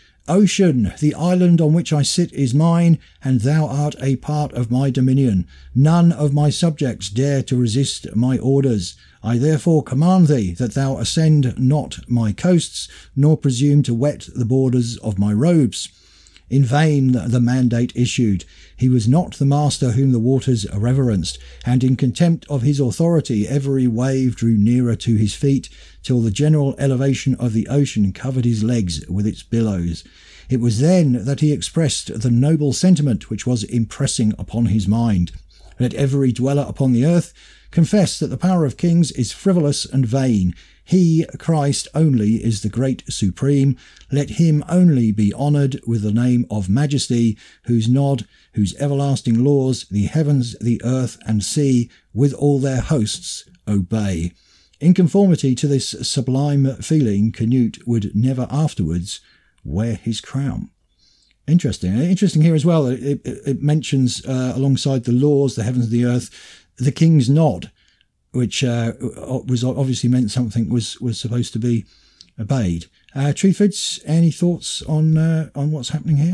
A: "Ocean, the island on which I sit is mine, and thou art a part of my dominion. None of my subjects dare to resist my orders. I therefore command thee that thou ascend not my coasts, nor presume to wet the borders of my robes." In vain the mandate issued. He was not the master whom the waters reverenced, and in contempt of his authority every wave drew nearer to his feet, till the general elevation of the ocean covered his legs with its billows. It was then that he expressed the noble sentiment which was impressing upon his mind. Let every dweller upon the earth confess that the power of kings is frivolous and vain. He, Christ only, is the great supreme. Let him only be honoured with the name of majesty, whose nod, whose everlasting laws, the heavens, the earth, and sea, with all their hosts, obey. In conformity to this sublime feeling, Canute would never afterwards wear his crown. Interesting. Interesting here as well, it, it, it mentions uh, alongside the laws, the heavens, the earth, the king's nod, which uh, was obviously meant something was, was supposed to be obeyed. Uh, Truefords, any thoughts on uh, on what's happening here?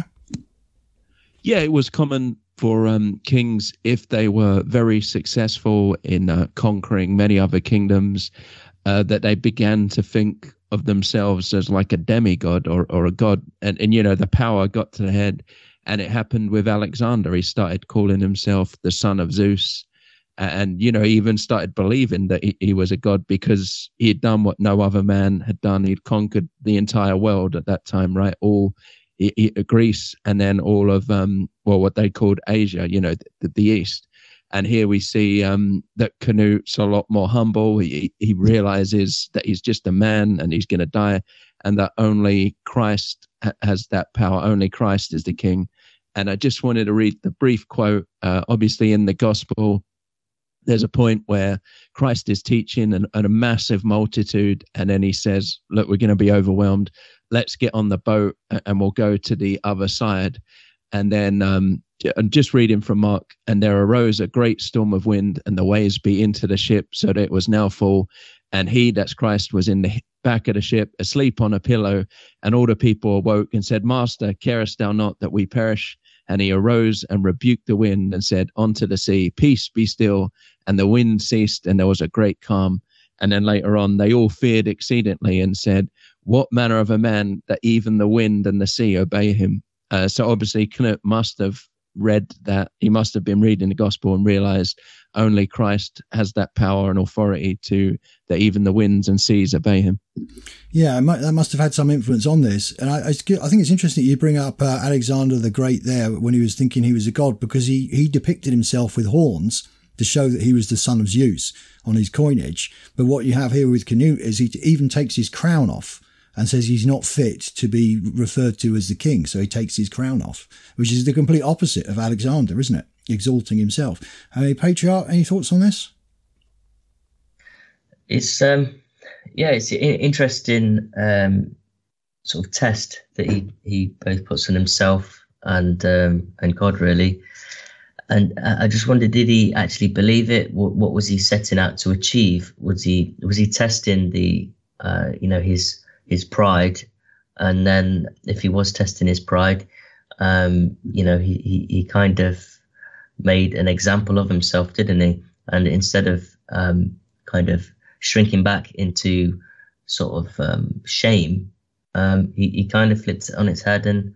B: Yeah, it was common for um, kings, if they were very successful in uh, conquering many other kingdoms, uh, that they began to think of themselves as like a demigod or, or a god. And, and, you know, the power got to the head. And it happened with Alexander. He started calling himself the son of Zeus. And, you know, he even started believing that he, he was a god because he had done what no other man had done. He'd conquered the entire world at that time, right? All he, he, Greece and then all of, um, well, what they called Asia, you know, the, the East. And here we see um, that Canute's a lot more humble. He, he realizes that he's just a man and he's going to die, and that only Christ ha- has that power. Only Christ is the king. And I just wanted to read the brief quote. Uh, obviously, in the gospel, there's a point where Christ is teaching and, and a massive multitude, and then he says, look, we're going to be overwhelmed. Let's get on the boat and we'll go to the other side. And then um, and just reading from Mark, and there arose a great storm of wind, and the waves beat into the ship, so that it was now full. And he, that's Christ, was in the back of the ship, asleep on a pillow. And all the people awoke and said, Master, carest thou not that we perish? And he arose and rebuked the wind and said unto the sea, Peace, be still. And the wind ceased, and there was a great calm. And then later on, they all feared exceedingly and said, what manner of a man that even the wind and the sea obey him? Uh, so obviously Canute must have read that. He must have been reading the gospel and realized only Christ has that power and authority to that even the winds and seas obey him.
A: Yeah, that must have had some influence on this. And I, I think it's interesting that you bring up uh, Alexander the Great there when he was thinking he was a god, because he, he depicted himself with horns to show that he was the son of Zeus on his coinage. But what you have here with Canute is he even takes his crown off and says he's not fit to be referred to as the king. So he takes his crown off, which is the complete opposite of Alexander, isn't it? Exalting himself. Hey, Patriarch, any thoughts on this?
C: It's, um, yeah, it's an interesting um, sort of test that he, he both puts on himself and um, and God, really. And I just wondered, did he actually believe it? What, what was he setting out to achieve? Was he was he testing the, uh, you know, his his pride? And then if he was testing his pride, um, you know, he, he, he kind of made an example of himself, didn't he? And instead of um, kind of shrinking back into sort of um, shame, um, he, he kind of flipped it on its head and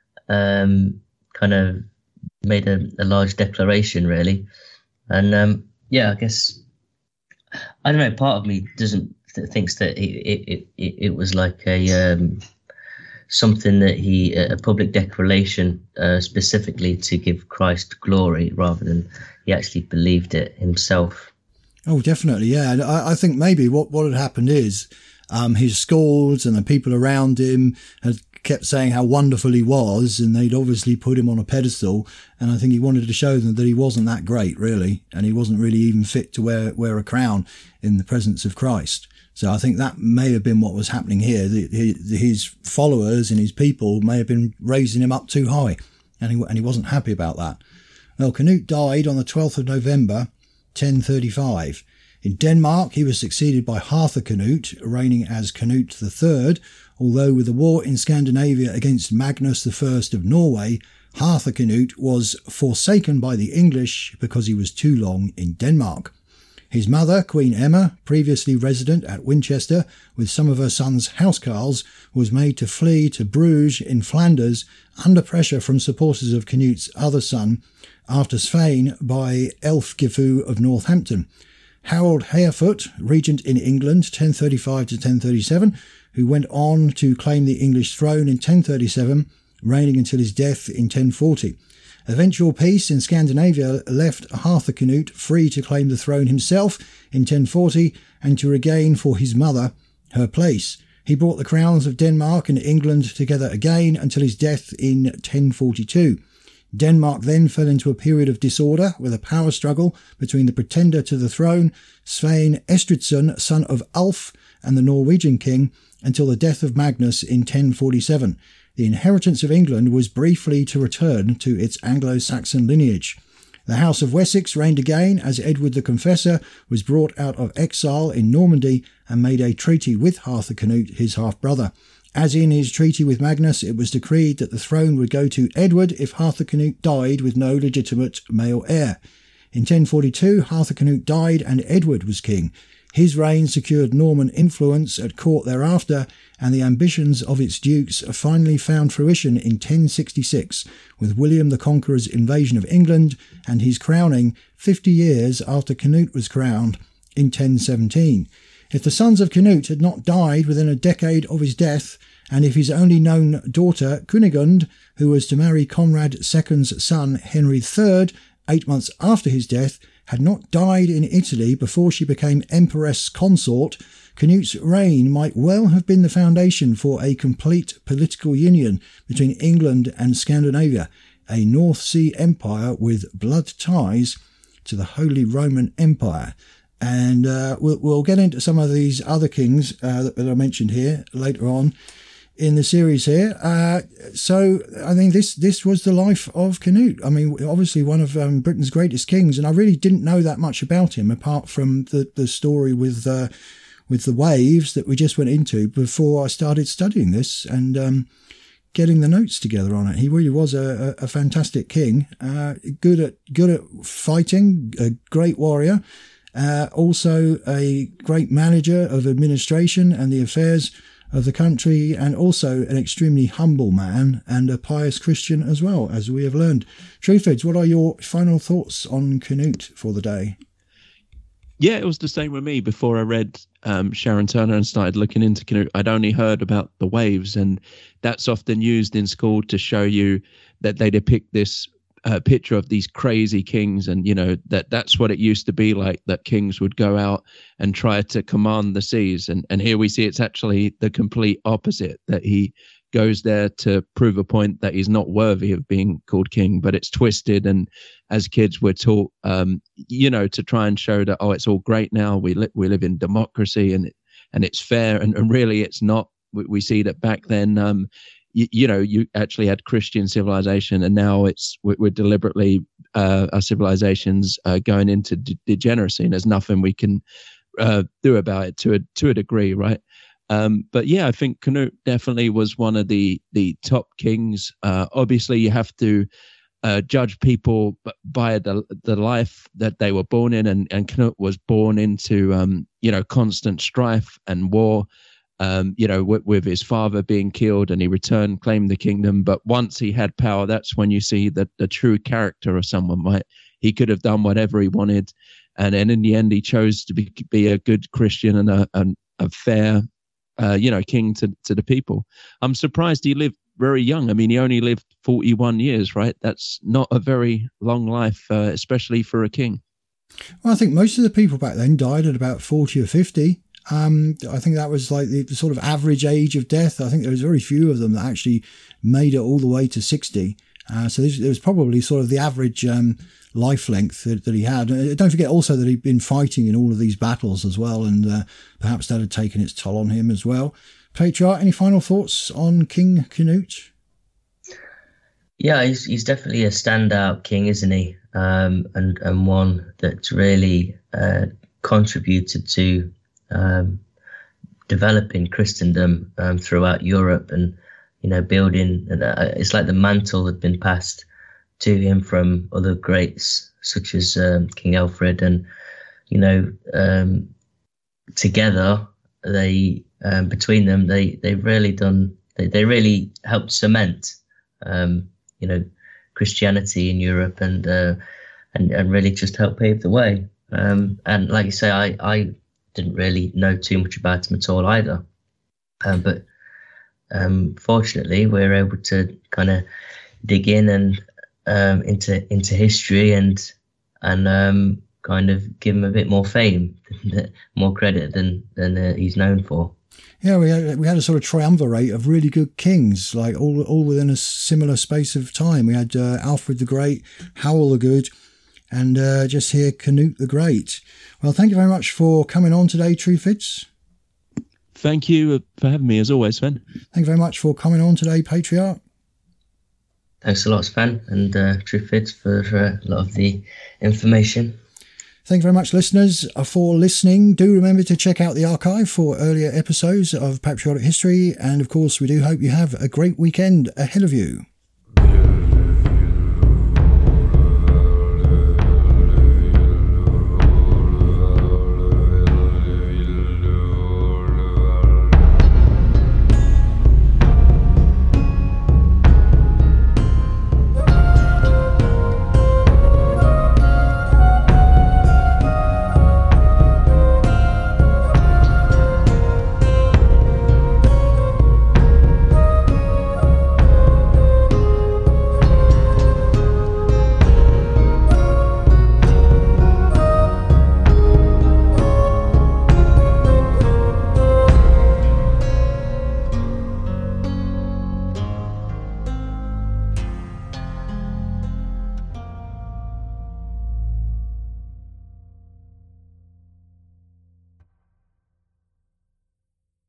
C: um, kind of made a, a large declaration, really. And um, yeah, I guess, I don't know, part of me doesn't th- thinks that it, it, it, it was like a um, something that he, a public declaration uh, specifically to give Christ glory, rather than he actually believed it himself.
A: Oh, definitely, yeah. And I, I think maybe what, what had happened is um, his schools and the people around him had kept saying how wonderful he was, and they'd obviously put him on a pedestal. And I think he wanted to show them that he wasn't that great, really, and he wasn't really even fit to wear wear a crown in the presence of Christ. So I think that may have been what was happening here. His followers and his people may have been raising him up too high, and he, and he wasn't happy about that. Well, Canute died on the twelfth of November, ten thirty-five. In Denmark, he was succeeded by Harthacnut, reigning as Canute the Third, although with the war in Scandinavia against Magnus the First of Norway, Harthacnut was forsaken by the English because he was too long in Denmark. His mother, Queen Emma, previously resident at Winchester with some of her son's housecarls, was made to flee to Bruges in Flanders under pressure from supporters of Canute's other son, after Svein, by Elfgifu of Northampton. Harold Harefoot, regent in England, ten thirty-five to ten thirty-seven, who went on to claim the English throne in ten thirty-seven, reigning until his death in ten forty. Eventual peace in Scandinavia left Harthacnut free to claim the throne himself in ten forty and to regain for his mother her place. He brought the crowns of Denmark and England together again until his death in ten forty-two. Denmark then fell into a period of disorder with a power struggle between the pretender to the throne, Svein Estridsson, son of Ulf, and the Norwegian king, until the death of Magnus in ten forty-seven. The inheritance of England was briefly to return to its Anglo-Saxon lineage. The House of Wessex reigned again as Edward the Confessor was brought out of exile in Normandy and made a treaty with Harthacnut, his half-brother. As in his treaty with Magnus, it was decreed that the throne would go to Edward if Harthacnut died with no legitimate male heir. In ten forty-two, Harthacnut died and Edward was king. His reign secured Norman influence at court thereafter, and the ambitions of its dukes finally found fruition in ten sixty-six, with William the Conqueror's invasion of England and his crowning fifty years after Canute was crowned in ten seventeen. If the sons of Canute had not died within a decade of his death, and if his only known daughter, Cunigund, who was to marry Conrad the Second's son, Henry the Third, eight months after his death, had not died in Italy before she became Empress Consort, Canute's reign might well have been the foundation for a complete political union between England and Scandinavia, a North Sea empire with blood ties to the Holy Roman Empire. And uh, we'll, we'll get into some of these other kings uh, that, that I mentioned here later on in the series here. Uh, so I think this this was the life of Canute. I mean, obviously one of um, Britain's greatest kings, and I really didn't know that much about him apart from the, the story with uh, with the waves that we just went into before I started studying this and um, getting the notes together on it. He really was a, a, a fantastic king, uh, good at good at fighting, a great warrior. Uh, also a great manager of administration and the affairs of the country, and also an extremely humble man and a pious Christian as well, as we have learned. Truefids, what are your final thoughts on Canute for the day?
B: Yeah, it was the same with me. Before I read um, Sharon Turner and started looking into Canute, I'd only heard about the waves, and that's often used in school to show you that they depict this uh, picture of these crazy kings, and you know that that's what it used to be like, that kings would go out and try to command the seas, and and here we see it's actually the complete opposite, that he goes there to prove a point that he's not worthy of being called king. But it's twisted, and as kids we're taught um you know to try and show that, oh, it's all great now, we live we live in democracy and and it's fair, and, and really it's not. We, we see that back then um you, you know you actually had Christian civilization, and now it's we're, we're deliberately uh our civilizations uh, going into de- degeneracy, and there's nothing we can uh do about it to a to a degree, right? Um, but yeah, I think Canute definitely was one of the the top kings. Uh, obviously, you have to uh, judge people by the the life that they were born in, and, and Canute was born into um, you know constant strife and war. Um, you know, with, with his father being killed, and he returned, claimed the kingdom. But once he had power, that's when you see the the true character of someone. Right, he could have done whatever he wanted, and then in the end, he chose to be be a good Christian and a a, a fair. Uh, you know, king to, to the people. I'm surprised he lived very young. I mean, he only lived forty-one years, right? That's not a very long life, uh, especially for a king.
A: Well, I think most of the people back then died at about forty or fifty. Um, I think that was like the, the sort of average age of death. I think there was very few of them that actually made it all the way to sixty. Uh, so this, it was probably sort of the average um, life length that, that he had. Uh, don't forget also that he'd been fighting in all of these battles as well, and uh, perhaps that had taken its toll on him as well. Patriarch, any final thoughts on King Canute?
C: Yeah, he's he's definitely a standout king, isn't he? Um, and and one that's really uh, contributed to um, developing Christendom um, throughout Europe, and you know, building. Uh, it's like the mantle had been passed to him from other greats such as um, King Alfred, and you know, um, together they um, between them they they've really done. They they really helped cement. Um, you know, Christianity in Europe, and uh, and and really just help pave the way. Um, and like you say, I I didn't really know too much about him at all either, um, but um, fortunately we're able to kind of dig in and um, into into history and and um, kind of give him a bit more fame, more credit than than uh, he's known for.
A: Yeah, we had, we had a sort of triumvirate of really good kings, like all all within a similar space of time. We had uh, Alfred the Great, Howell the Good, and uh, just here Canute the Great. Well, thank you very much for coming on today, Truefids.
B: Thank you for having me, as always, Sven.
A: Thank you very much for coming on today, Patriarch.
C: Thanks a lot, Sven, and uh, Truefids for, for a lot of the information.
A: Thank you very much, listeners, for listening. Do remember to check out the archive for earlier episodes of Patriotic History. And, of course, we do hope you have a great weekend ahead of you.